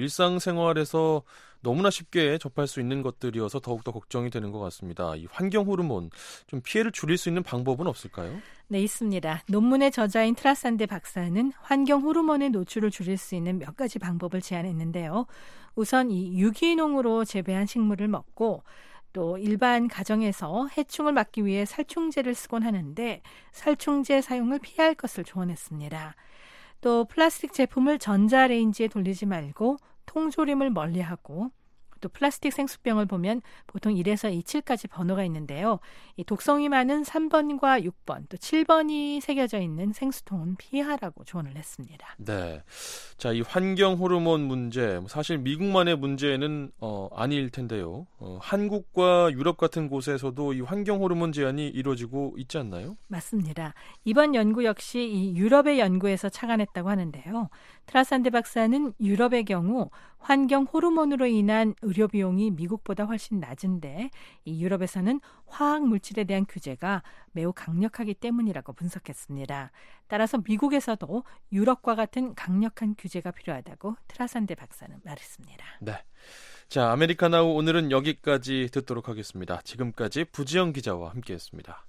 일상생활에서 너무나 쉽게 접할 수 있는 것들이어서 더욱더 걱정이 되는 것 같습니다. 이 환경 호르몬 좀 피해를 줄일 수 있는 방법은 없을까요? 네, 있습니다. 논문의 저자인 트라산데 박사는 환경 호르몬의 노출을 줄일 수 있는 몇 가지 방법을 제안했는데요. 우선 이 유기농으로 재배한 식물을 먹고 또 일반 가정에서 해충을 막기 위해 살충제를 쓰곤 하는데 살충제 사용을 피할 것을 조언했습니다. 또 플라스틱 제품을 전자레인지에 돌리지 말고 통조림을 멀리하고 또 플라스틱 생수병을 보면 보통 1에서 27까지 번호가 있는데요. 이 독성이 많은 3번과 6번 또 7번이 새겨져 있는 생수통은 피하라고 조언을 했습니다. 네, 자 이 환경 호르몬 문제 사실 미국만의 문제는 아닐 텐데요. 한국과 유럽 같은 곳에서도 이 환경 호르몬 제한이 이루어지고 있지 않나요? 맞습니다. 이번 연구 역시 이 유럽의 연구에서 착안했다고 하는데요. 트라산데 박사는 유럽의 경우 환경 호르몬으로 인한 의료 비용이 미국보다 훨씬 낮은데 이 유럽에서는 화학 물질에 대한 규제가 매우 강력하기 때문이라고 분석했습니다. 따라서 미국에서도 유럽과 같은 강력한 규제가 필요하다고 트라산데 박사는 말했습니다. 네, 자 아메리카나우 오늘은 여기까지 듣도록 하겠습니다. 지금까지 부지영 기자와 함께했습니다.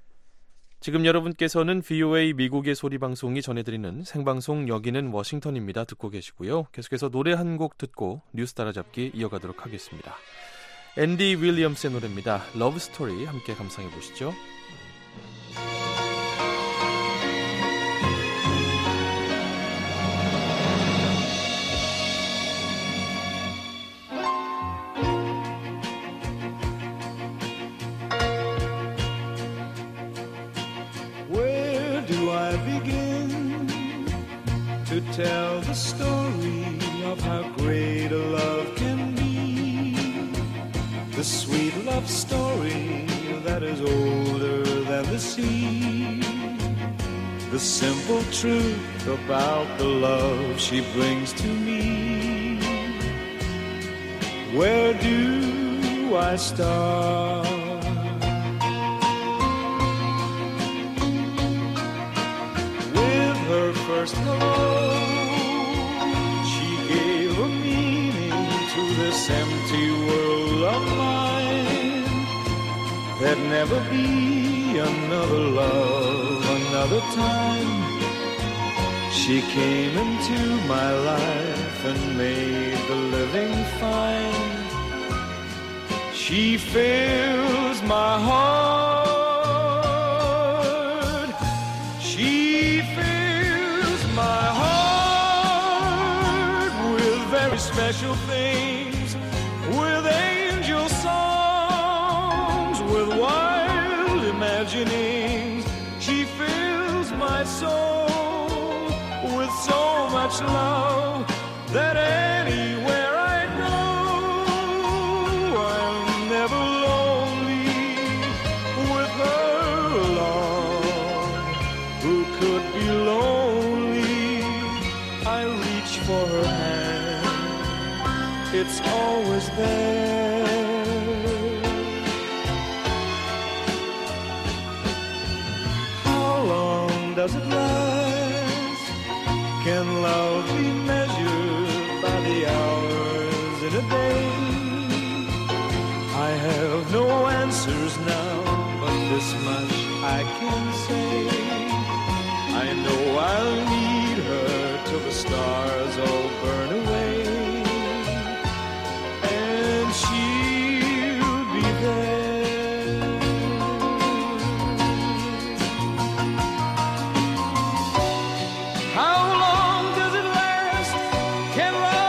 지금 여러분께서는 VOA 미국의 소리 방송이 전해드리는 생방송 여기는 워싱턴입니다. 듣고 계시고요. 계속해서 노래 한 곡 듣고 뉴스 따라잡기 이어가도록 하겠습니다. 앤디 윌리엄스의 노래입니다. 러브 스토리 함께 감상해 보시죠. To tell the story of how great a love can be, the sweet love story that is older than the sea, the simple truth about the love she brings to me. Where do I start? With her first hello, this empty world of mine. There'd never be another love, another time. She came into my life and made the living fine. She fills my heart. She fills my heart with very special things. With angel songs, with wild imaginings, she fills my soul with so much love that anywhere I go, I'm never lonely with her along. Who could be lonely? I reach for her hand, it's always there. How long does it last? Can love be measured by the hours in a day? I have no answers now, but this much I can say. I know I'll need her till the stars all burn away. She'll be there. How long does it last? Can love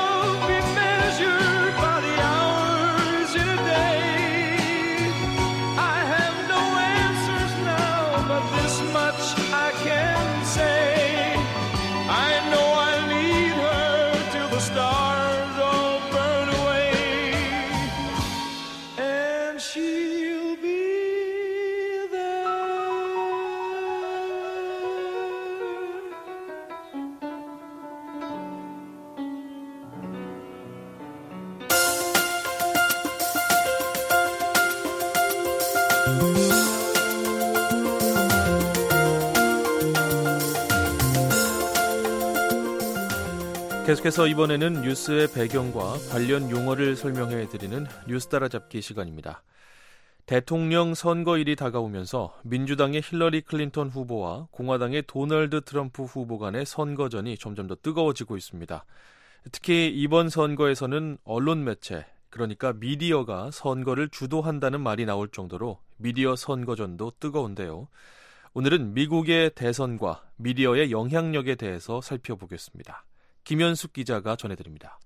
계속해서 이번에는 뉴스의 배경과 관련 용어를 설명해 드리는 뉴스 따라잡기 시간입니다. 대통령 선거일이 다가오면서 민주당의 힐러리 클린턴 후보와 공화당의 도널드 트럼프 후보 간의 선거전이 점점 더 뜨거워지고 있습니다. 특히 이번 선거에서는 언론 매체, 그러니까 미디어가 선거를 주도한다는 말이 나올 정도로 미디어 선거전도 뜨거운데요. 오늘은 미국의 대선과 미디어의 영향력에 대해서 살펴보겠습니다. 김현숙 기자가 전해드립니다.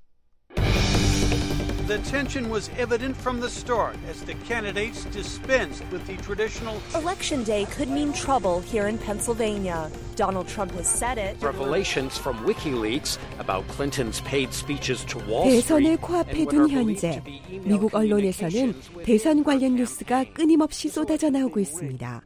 The tension was evident from the start as the candidates dispensed with the traditional Election day could mean trouble here in Pennsylvania. Donald Trump has said it. Revelations from WikiLeaks about Clinton's paid speeches to Wall Street. 대선을 코앞에 둔 현재 미국 언론에서는 대선 관련 뉴스가 끊임없이 쏟아져 나오고 있습니다.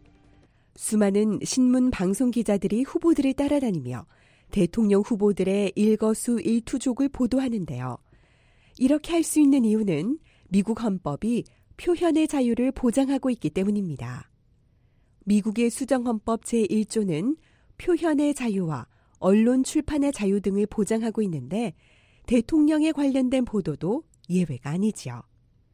수많은 신문 방송 기자들이 후보들을 따라다니며 대통령 후보들의 일거수일투족을 보도하는데요. 이렇게 할 수 있는 이유는 미국 헌법이 표현의 자유를 보장하고 있기 때문입니다. 미국의 수정헌법 제1조는 표현의 자유와 언론 출판의 자유 등을 보장하고 있는데 대통령에 관련된 보도도 예외가 아니지요.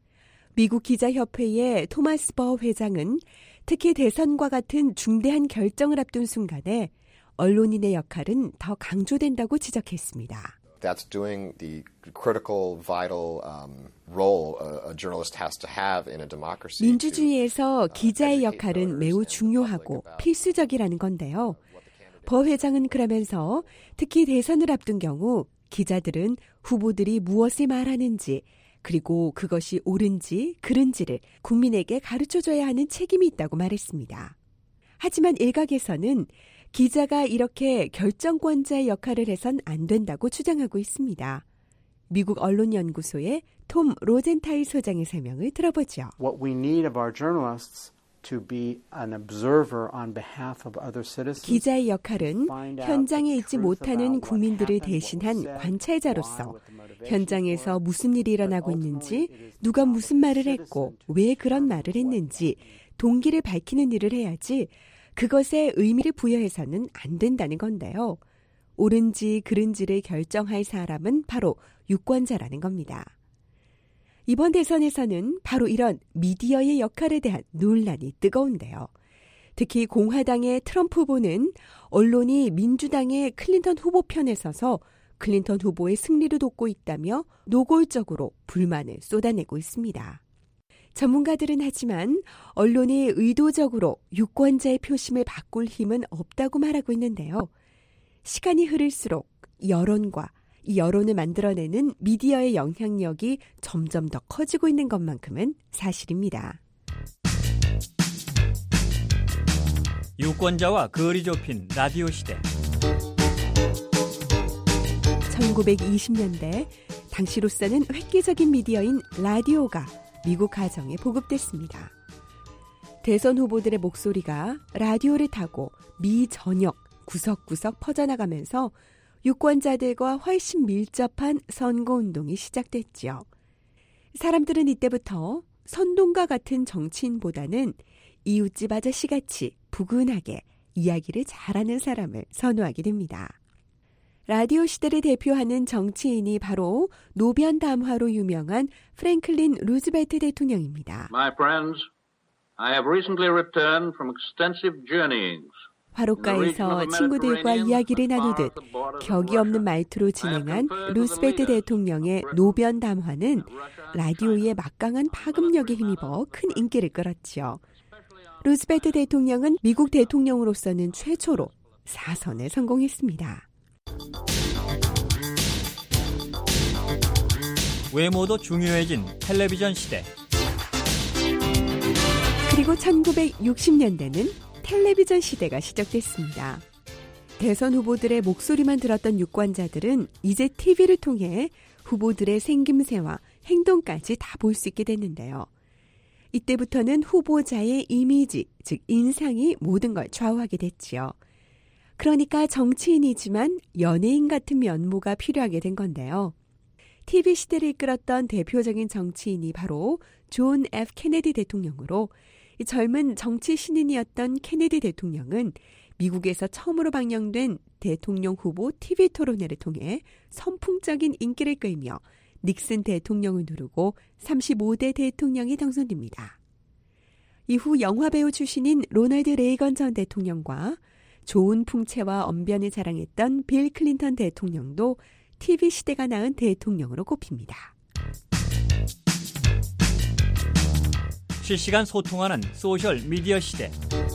미국 기자협회의 토마스 버 회장은 특히 대선과 같은 중대한 결정을 앞둔 순간에 언론인의 역할은 더 강조된다고 지적했습니다. That's doing the critical, vital role a journalist has to have in a democracy. 민주주의에서 기자의 역할은 매우 중요하고 필수적이라는 건데요. 버 회장은 그러면서 특히 대선을 앞둔 경우 기자들은 후보들이 무엇을 말하는지 그리고 그것이 옳은지 그른지를 국민에게 가르쳐줘야 하는 책임이 있다고 말했습니다. 하지만 일각에서는 기자가 이렇게 결정권자의 역할을 해선 안 된다고 주장하고 있습니다. 미국 언론연구소의 톰 로젠타일 소장의 설명을 들어보죠. What we need of our journalists to be an observer on behalf of other citizens. 기자의 역할은 현장에 있지 못하는 국민들을 대신한 관찰자로서 현장에서 무슨 일이 일어나고 있는지, 누가 무슨 말을 했고 왜 그런 말을 했는지 동기를 밝히는 일을 해야지 그것에 의미를 부여해서는 안 된다는 건데요. 옳은지 그른지를 결정할 사람은 바로 유권자라는 겁니다. 이번 대선에서는 바로 이런 미디어의 역할에 대한 논란이 뜨거운데요. 특히 공화당의 트럼프 후보는 언론이 민주당의 클린턴 후보 편에 서서 클린턴 후보의 승리를 돕고 있다며 노골적으로 불만을 쏟아내고 있습니다. 전문가들은 하지만 언론이 의도적으로 유권자의 표심을 바꿀 힘은 없다고 말하고 있는데요. 시간이 흐를수록 여론과 이 여론을 만들어내는 미디어의 영향력이 점점 더 커지고 있는 것만큼은 사실입니다. 유권자와 거리 좁힌 라디오 시대. 1920년대 당시로서는 획기적인 미디어인 라디오가 미국 가정에 보급됐습니다. 대선 후보들의 목소리가 라디오를 타고 미 전역 구석구석 퍼져나가면서 유권자들과 훨씬 밀접한 선거운동이 시작됐죠. 사람들은 이때부터 선동과 같은 정치인보다는 이웃집 아저씨같이 부근하게 이야기를 잘하는 사람을 선호하게 됩니다. 라디오 시대를 대표하는 정치인이 바로 노변 담화로 유명한 프랭클린 루즈벨트 대통령입니다. My friends, I have recently returned from extensive journeyings. 화롯가에서 친구들과 이야기를 나누듯 격이 없는 말투로 진행한 루즈벨트 대통령의 노변 담화는 라디오의 막강한 파급력에 힘입어 큰 인기를 끌었죠. 루즈벨트 대통령은 미국 대통령으로서는 최초로 4선에 성공했습니다. 외모도 중요해진 텔레비전 시대. 그리고 1960년대는 텔레비전 시대가 시작됐습니다. 대선 후보들의 목소리만 들었던 유권자들은 이제 TV를 통해 후보들의 생김새와 행동까지 다 볼 수 있게 됐는데요. 이때부터는 후보자의 이미지, 즉 인상이 모든 걸 좌우하게 됐지요. 그러니까 정치인이지만 연예인 같은 면모가 필요하게 된 건데요. TV 시대를 이끌었던 대표적인 정치인이 바로 존 F 케네디 대통령으로 젊은 정치 신인이었던 케네디 대통령은 미국에서 처음으로 방영된 대통령 후보 TV 토론회를 통해 선풍적인 인기를 끌며 닉슨 대통령을 누르고 35대 대통령이 당선됩니다. 이후 영화배우 출신인 로널드 레이건 전 대통령과 좋은 풍채와 언변을 자랑했던 빌 클린턴 대통령도 TV 시대가 낳은 대통령으로 꼽힙니다. 실시간 소통하는 소셜 미디어 시대.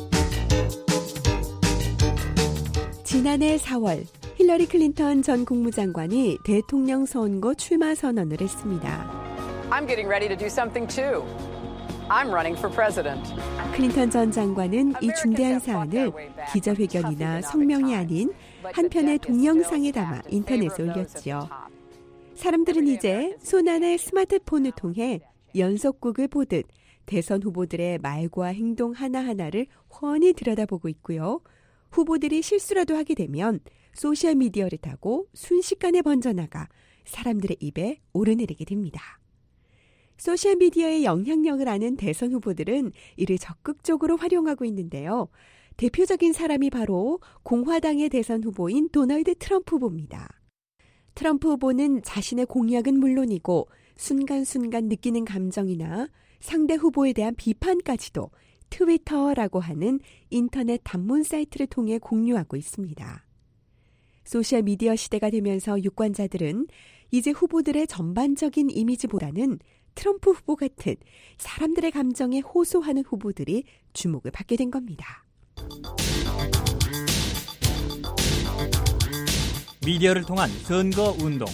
지난해 4월 힐러리 클린턴 전 국무장관이 대통령 선거 출마 선언을 했습니다. I'm getting ready to do something too. I'm running for president. 클린턴 전 장관은 이 중대한 사안을 기자회견이나 성명이 아닌 한 편의 동영상에 담아 인터넷에 올렸지요. 사람들은 이제 손안의 스마트폰을 통해 연속극을 보듯 대선 후보들의 말과 행동 하나하나를 훤히 들여다보고 있고요. 후보들이 실수라도 하게 되면 소셜미디어를 타고 순식간에 번져나가 사람들의 입에 오르내리게 됩니다. 소셜미디어의 영향력을 아는 대선 후보들은 이를 적극적으로 활용하고 있는데요. 대표적인 사람이 바로 공화당의 대선 후보인 도널드 트럼프 후보입니다. 트럼프 후보는 자신의 공약은 물론이고 순간순간 느끼는 감정이나 상대 후보에 대한 비판까지도 트위터라고 하는 인터넷 단문 사이트를 통해 공유하고 있습니다. 소셜미디어 시대가 되면서 유권자들은 이제 후보들의 전반적인 이미지보다는 트럼프 후보 같은 사람들의 감정에 호소하는 후보들이 주목을 받게 된 겁니다. 미디어를 통한 선거운동.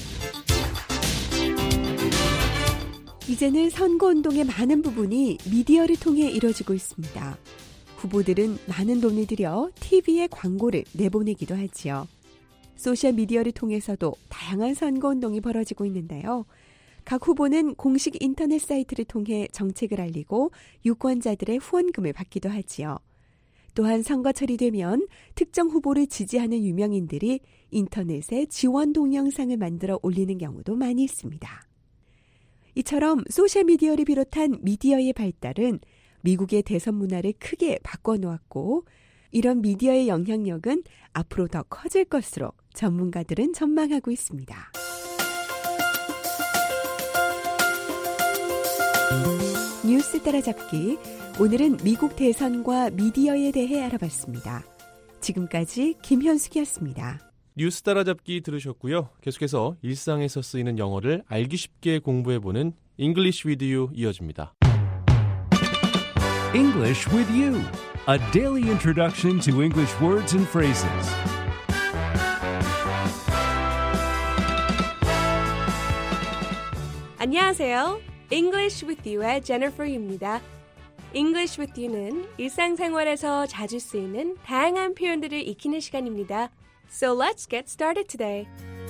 이제는 선거운동의 많은 부분이 미디어를 통해 이뤄지고 있습니다. 후보들은 많은 돈을 들여 TV에 광고를 내보내기도 하지요. 소셜미디어를 통해서도 다양한 선거운동이 벌어지고 있는데요. 각 후보는 공식 인터넷 사이트를 통해 정책을 알리고 유권자들의 후원금을 받기도 하지요. 또한 선거철이 되면 특정 후보를 지지하는 유명인들이 인터넷에 지원 동영상을 만들어 올리는 경우도 많이 있습니다. 이처럼 소셜미디어를 비롯한 미디어의 발달은 미국의 대선 문화를 크게 바꿔놓았고 이런 미디어의 영향력은 앞으로 더 커질 것으로 전문가들은 전망하고 있습니다. 뉴스 따라잡기. 오늘은 미국 대선과 미디어에 대해 알아봤습니다. 지금까지 김현숙이었습니다. 뉴스 따라잡기 들으셨고요. 계속해서 일상에서 쓰이는 영어를 알기 쉽게 공부해보는 English with You 이어집니다. English with You, a daily introduction to English words and phrases. 안녕하세요. English with You의 Jennifer입니다. English with You는 일상생활에서 자주 쓰이는 다양한 표현들을 익히는 시간입니다. So let's get started today.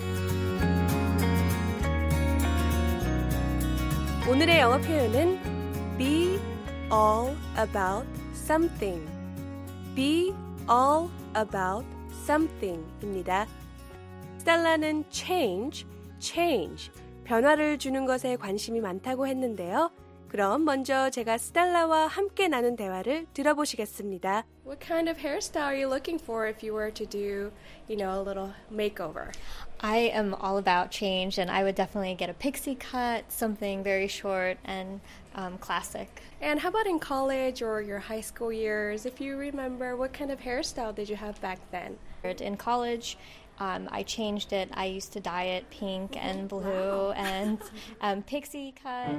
오늘의 영어 표현은 be all about something. be all about something입니다. 스텔라는 change, 변화를 주는 것에 관심이 많다고 했는데요. 그럼 먼저 제가 스텔라와 함께 나눈 대화를 들어보시겠습니다. What kind of hairstyle are you looking for if you were to do, a little makeover? I am all about change, and I would definitely get a pixie cut, something very short and classic. And how about in college or your high school years? If you remember, what kind of hairstyle did you have back then? In college, I changed it. I used to dye it pink and blue and pixie cut.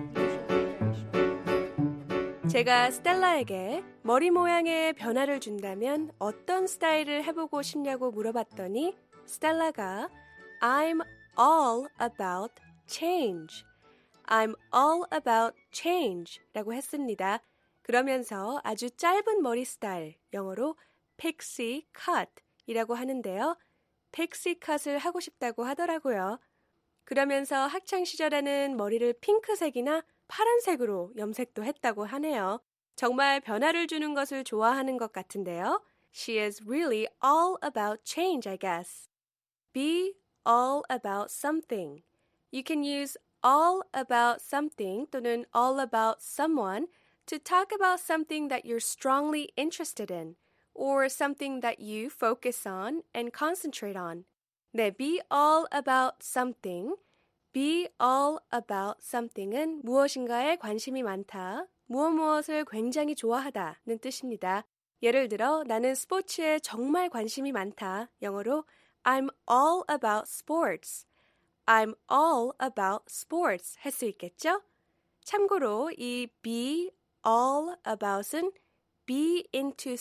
제가 스텔라에게 머리 모양에 변화를 준다면 어떤 스타일을 해보고 싶냐고 물어봤더니 스텔라가 I'm all about change. I'm all about change 라고 했습니다. 그러면서 아주 짧은 머리 스타일, 영어로 pixie cut 이라고 하는데요. pixie cut을 하고 싶다고 하더라고요. 그러면서 학창시절에는 머리를 핑크색이나 파란색으로 염색도 했다고 하네요. 정말 변화를 주는 것을 좋아하는 것 같은데요. She is really all about change, I guess. Be all about something. You can use all about something 또는 all about someone to talk about something that you're strongly interested in or something that you focus on and concentrate on. 네, be all about something. be all about something은 무엇인가에 관심이 많다, 무엇을 굉장히 좋아하다는 뜻입니다. 예를 들어 나는 스포츠에 정말 관심이 많다. 영어로 I'm all about sports. I'm all about sports 할 수 있겠죠? 참고로 이 be all about은 be into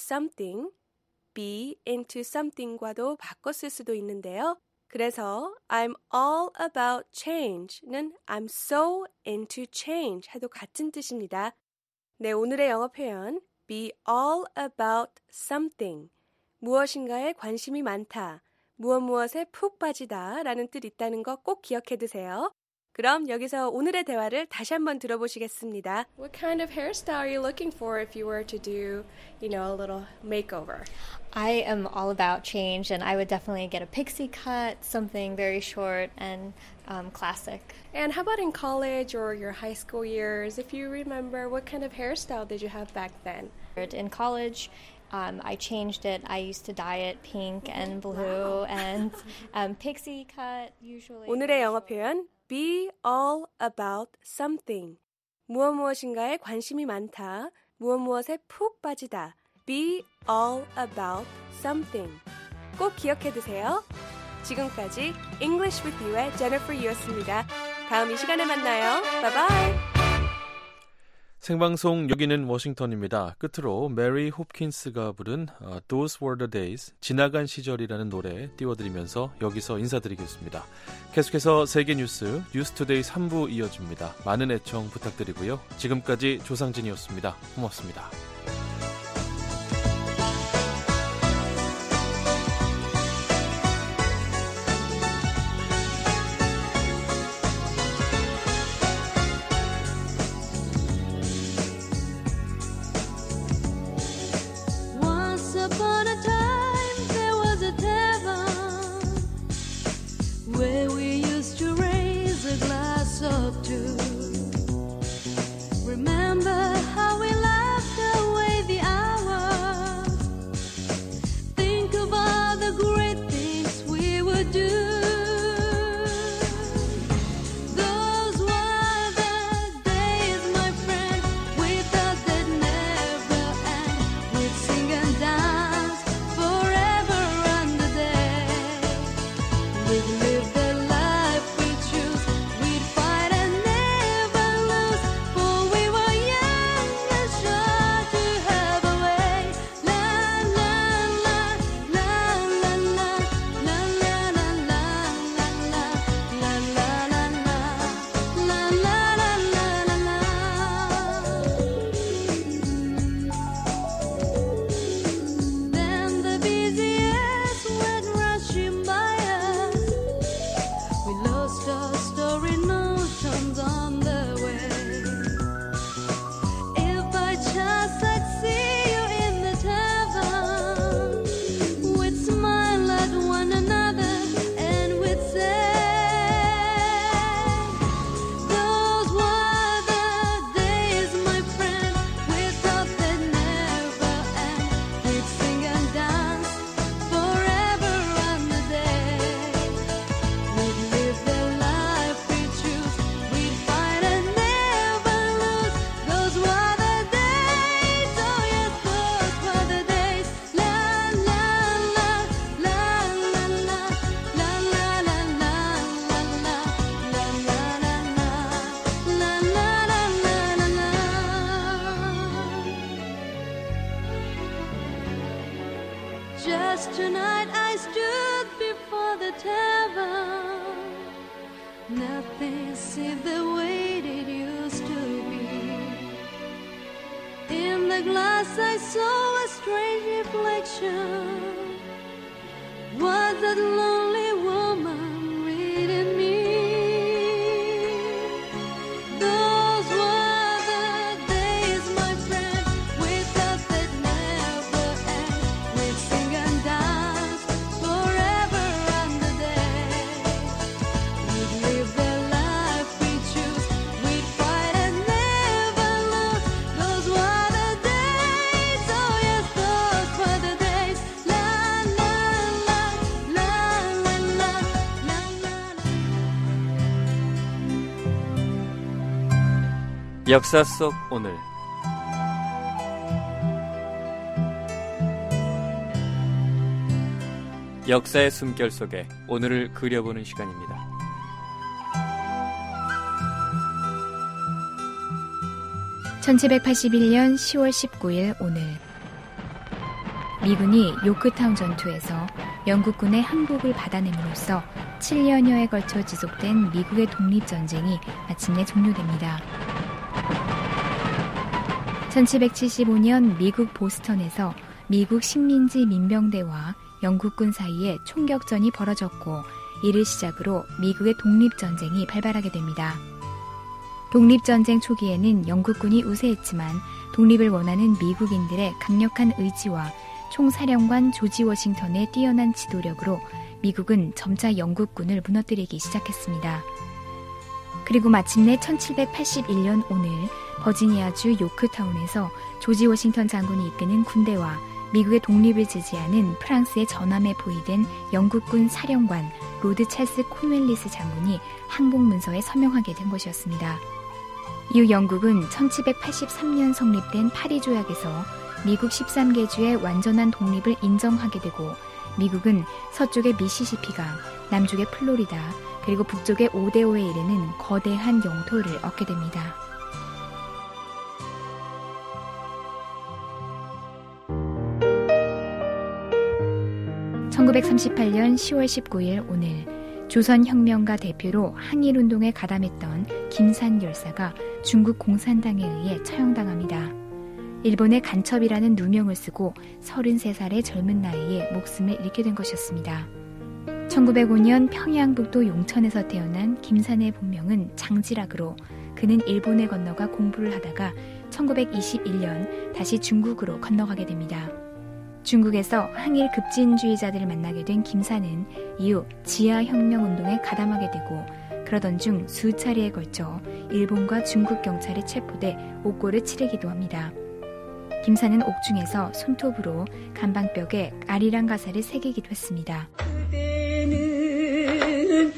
something과도 바꿔 쓸 수도 있는데요. 그래서 I'm all about change는 I'm so into change 해도 같은 뜻입니다. 네, 오늘의 영어 표현 be all about something. 무엇인가에 관심이 많다. 무엇에 푹 빠지다 라는 뜻 있다는 거 꼭 기억해 두세요. 그럼 여기서 오늘의 대화를 다시 한번 들어보시겠습니다. What kind of hairstyle are you looking for if you were to do, a little makeover? I am all about change, and I would definitely get a pixie cut, something very short and classic. And how about in college or your high school years? If you remember, what kind of hairstyle did you have back then? In college, I changed it. I used to dye it pink and blue and pixie cut usually. 오늘의 영어 표현 be all about something. 무엇인가에 관심이 많다. 무엇에 푹 빠지다. be all about something. 꼭 기억해 두세요. 지금까지 English with You의 Jennifer Yu였습니다. 다음 이 시간에 만나요. Bye bye. 생방송 여기는 워싱턴입니다. 끝으로 메리 홉킨스가 부른 Those Were the Days, 지나간 시절이라는 노래 띄워드리면서 여기서 인사드리겠습니다. 계속해서 세계 뉴스 뉴스투데이 3부 이어집니다. 많은 애청 부탁드리고요. 지금까지 조상진이었습니다. 고맙습니다. Just tonight I stood before the tavern. Nothing seemed the way it used to be. In the glass I saw a strange reflection. Was that lonely woman reading me? Those were the days, my friend, we thought they'd never end. We'd sing and dance forever and a day. We'd live the life we choose. We'd fight and never lose. Those were the days, oh yes, those were the days. 역사 속 오늘. 역사의 숨결 속에 오늘을 그려보는 시간입니다. (1781년 10월 19일) 오늘 미군이 요크타운 전투에서 영국군의 항복을 받아냄으로써 7년여에 걸쳐 지속된 미국의 독립전쟁이 마침내 종료됩니다. 1775년 미국 보스턴에서 미국 식민지 민병대와 영국군 사이에 총격전이 벌어졌고, 이를 시작으로 미국의 독립전쟁이 발발하게 됩니다. 독립전쟁 초기에는 영국군이 우세했지만 독립을 원하는 미국인들의 강력한 의지와 총사령관 조지 워싱턴의 뛰어난 지도력으로 미국은 점차 영국군을 무너뜨리기 시작했습니다. 그리고 마침내 1781년 오늘 버지니아주 요크타운에서 조지 워싱턴 장군이 이끄는 군대와 미국의 독립을 지지하는 프랑스의 전함에 포위된 영국군 사령관 로드 찰스 코넬리스 장군이 항복 문서에 서명하게 된 것이었습니다. 이후 영국은 1783년 성립된 파리 조약에서 미국 13개 주의 완전한 독립을 인정하게 되고, 미국은 서쪽의 미시시피강, 남쪽의 플로리다, 그리고 북쪽의 오데오에 이르는 거대한 영토를 얻게 됩니다. (1938년 10월 19일) 오늘 조선혁명가 대표로 항일운동에 가담했던 김산 열사가 중국 공산당에 의해 처형당합니다. 일본의 간첩이라는 누명을 쓰고 33살의 젊은 나이에 목숨을 잃게 된 것이었습니다. 1905년 평양북도 용천에서 태어난 김산의 본명은 장지락으로, 그는 일본에 건너가 공부를 하다가 1921년 다시 중국으로 건너가게 됩니다. 중국에서 항일 급진주의자들을 만나게 된 김산은 이후 지하혁명운동에 가담하게 되고, 그러던 중 수차례에 걸쳐 일본과 중국 경찰에 체포돼 옥고를 치르기도 합니다. 김산은 옥중에서 손톱으로 간방벽에 아리랑 가사를 새기기도 했습니다. 그대는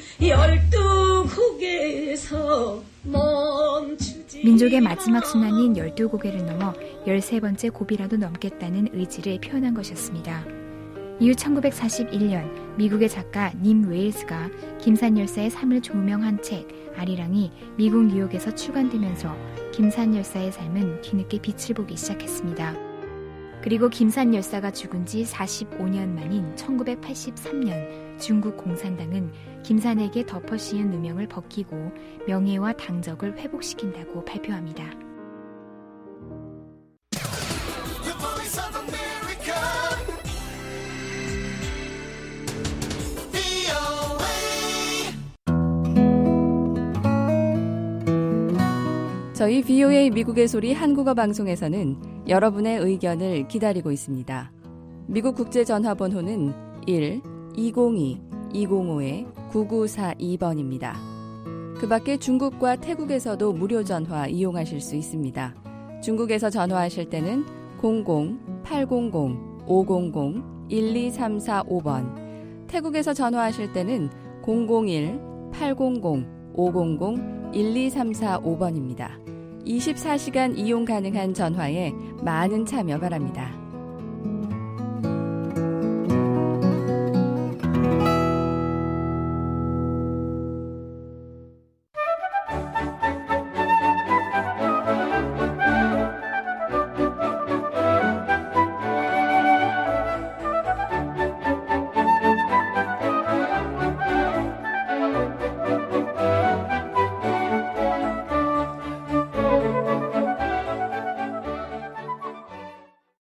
12곡에서 멈추지. 민족의 마지막 순환인 12고개를 넘어 13번째 고비라도 넘겠다는 의지를 표현한 것이었습니다. 이후 1941년 미국의 작가 님 웨일스가 김산 열사의 삶을 조명한 책 아리랑이 미국 뉴욕에서 출간되면서 김산 열사의 삶은 뒤늦게 빛을 보기 시작했습니다. 그리고 김산 열사가 죽은 지 45년 만인 1983년 중국 공산당은 김산에게 덮어씌운 누명을 벗기고 명예와 당적을 회복시킨다고 발표합니다. 저희 VOA 미국의 소리 한국어 방송에서는 여러분의 의견을 기다리고 있습니다. 미국 국제전화번호는 1-202-205-9942번입니다. 그 밖에 중국과 태국에서도 무료 전화 이용하실 수 있습니다. 중국에서 전화하실 때는 00-800-500-12345번, 태국에서 전화하실 때는 001-800-500-12345번입니다. 24시간 이용 가능한 전화에 많은 참여 바랍니다.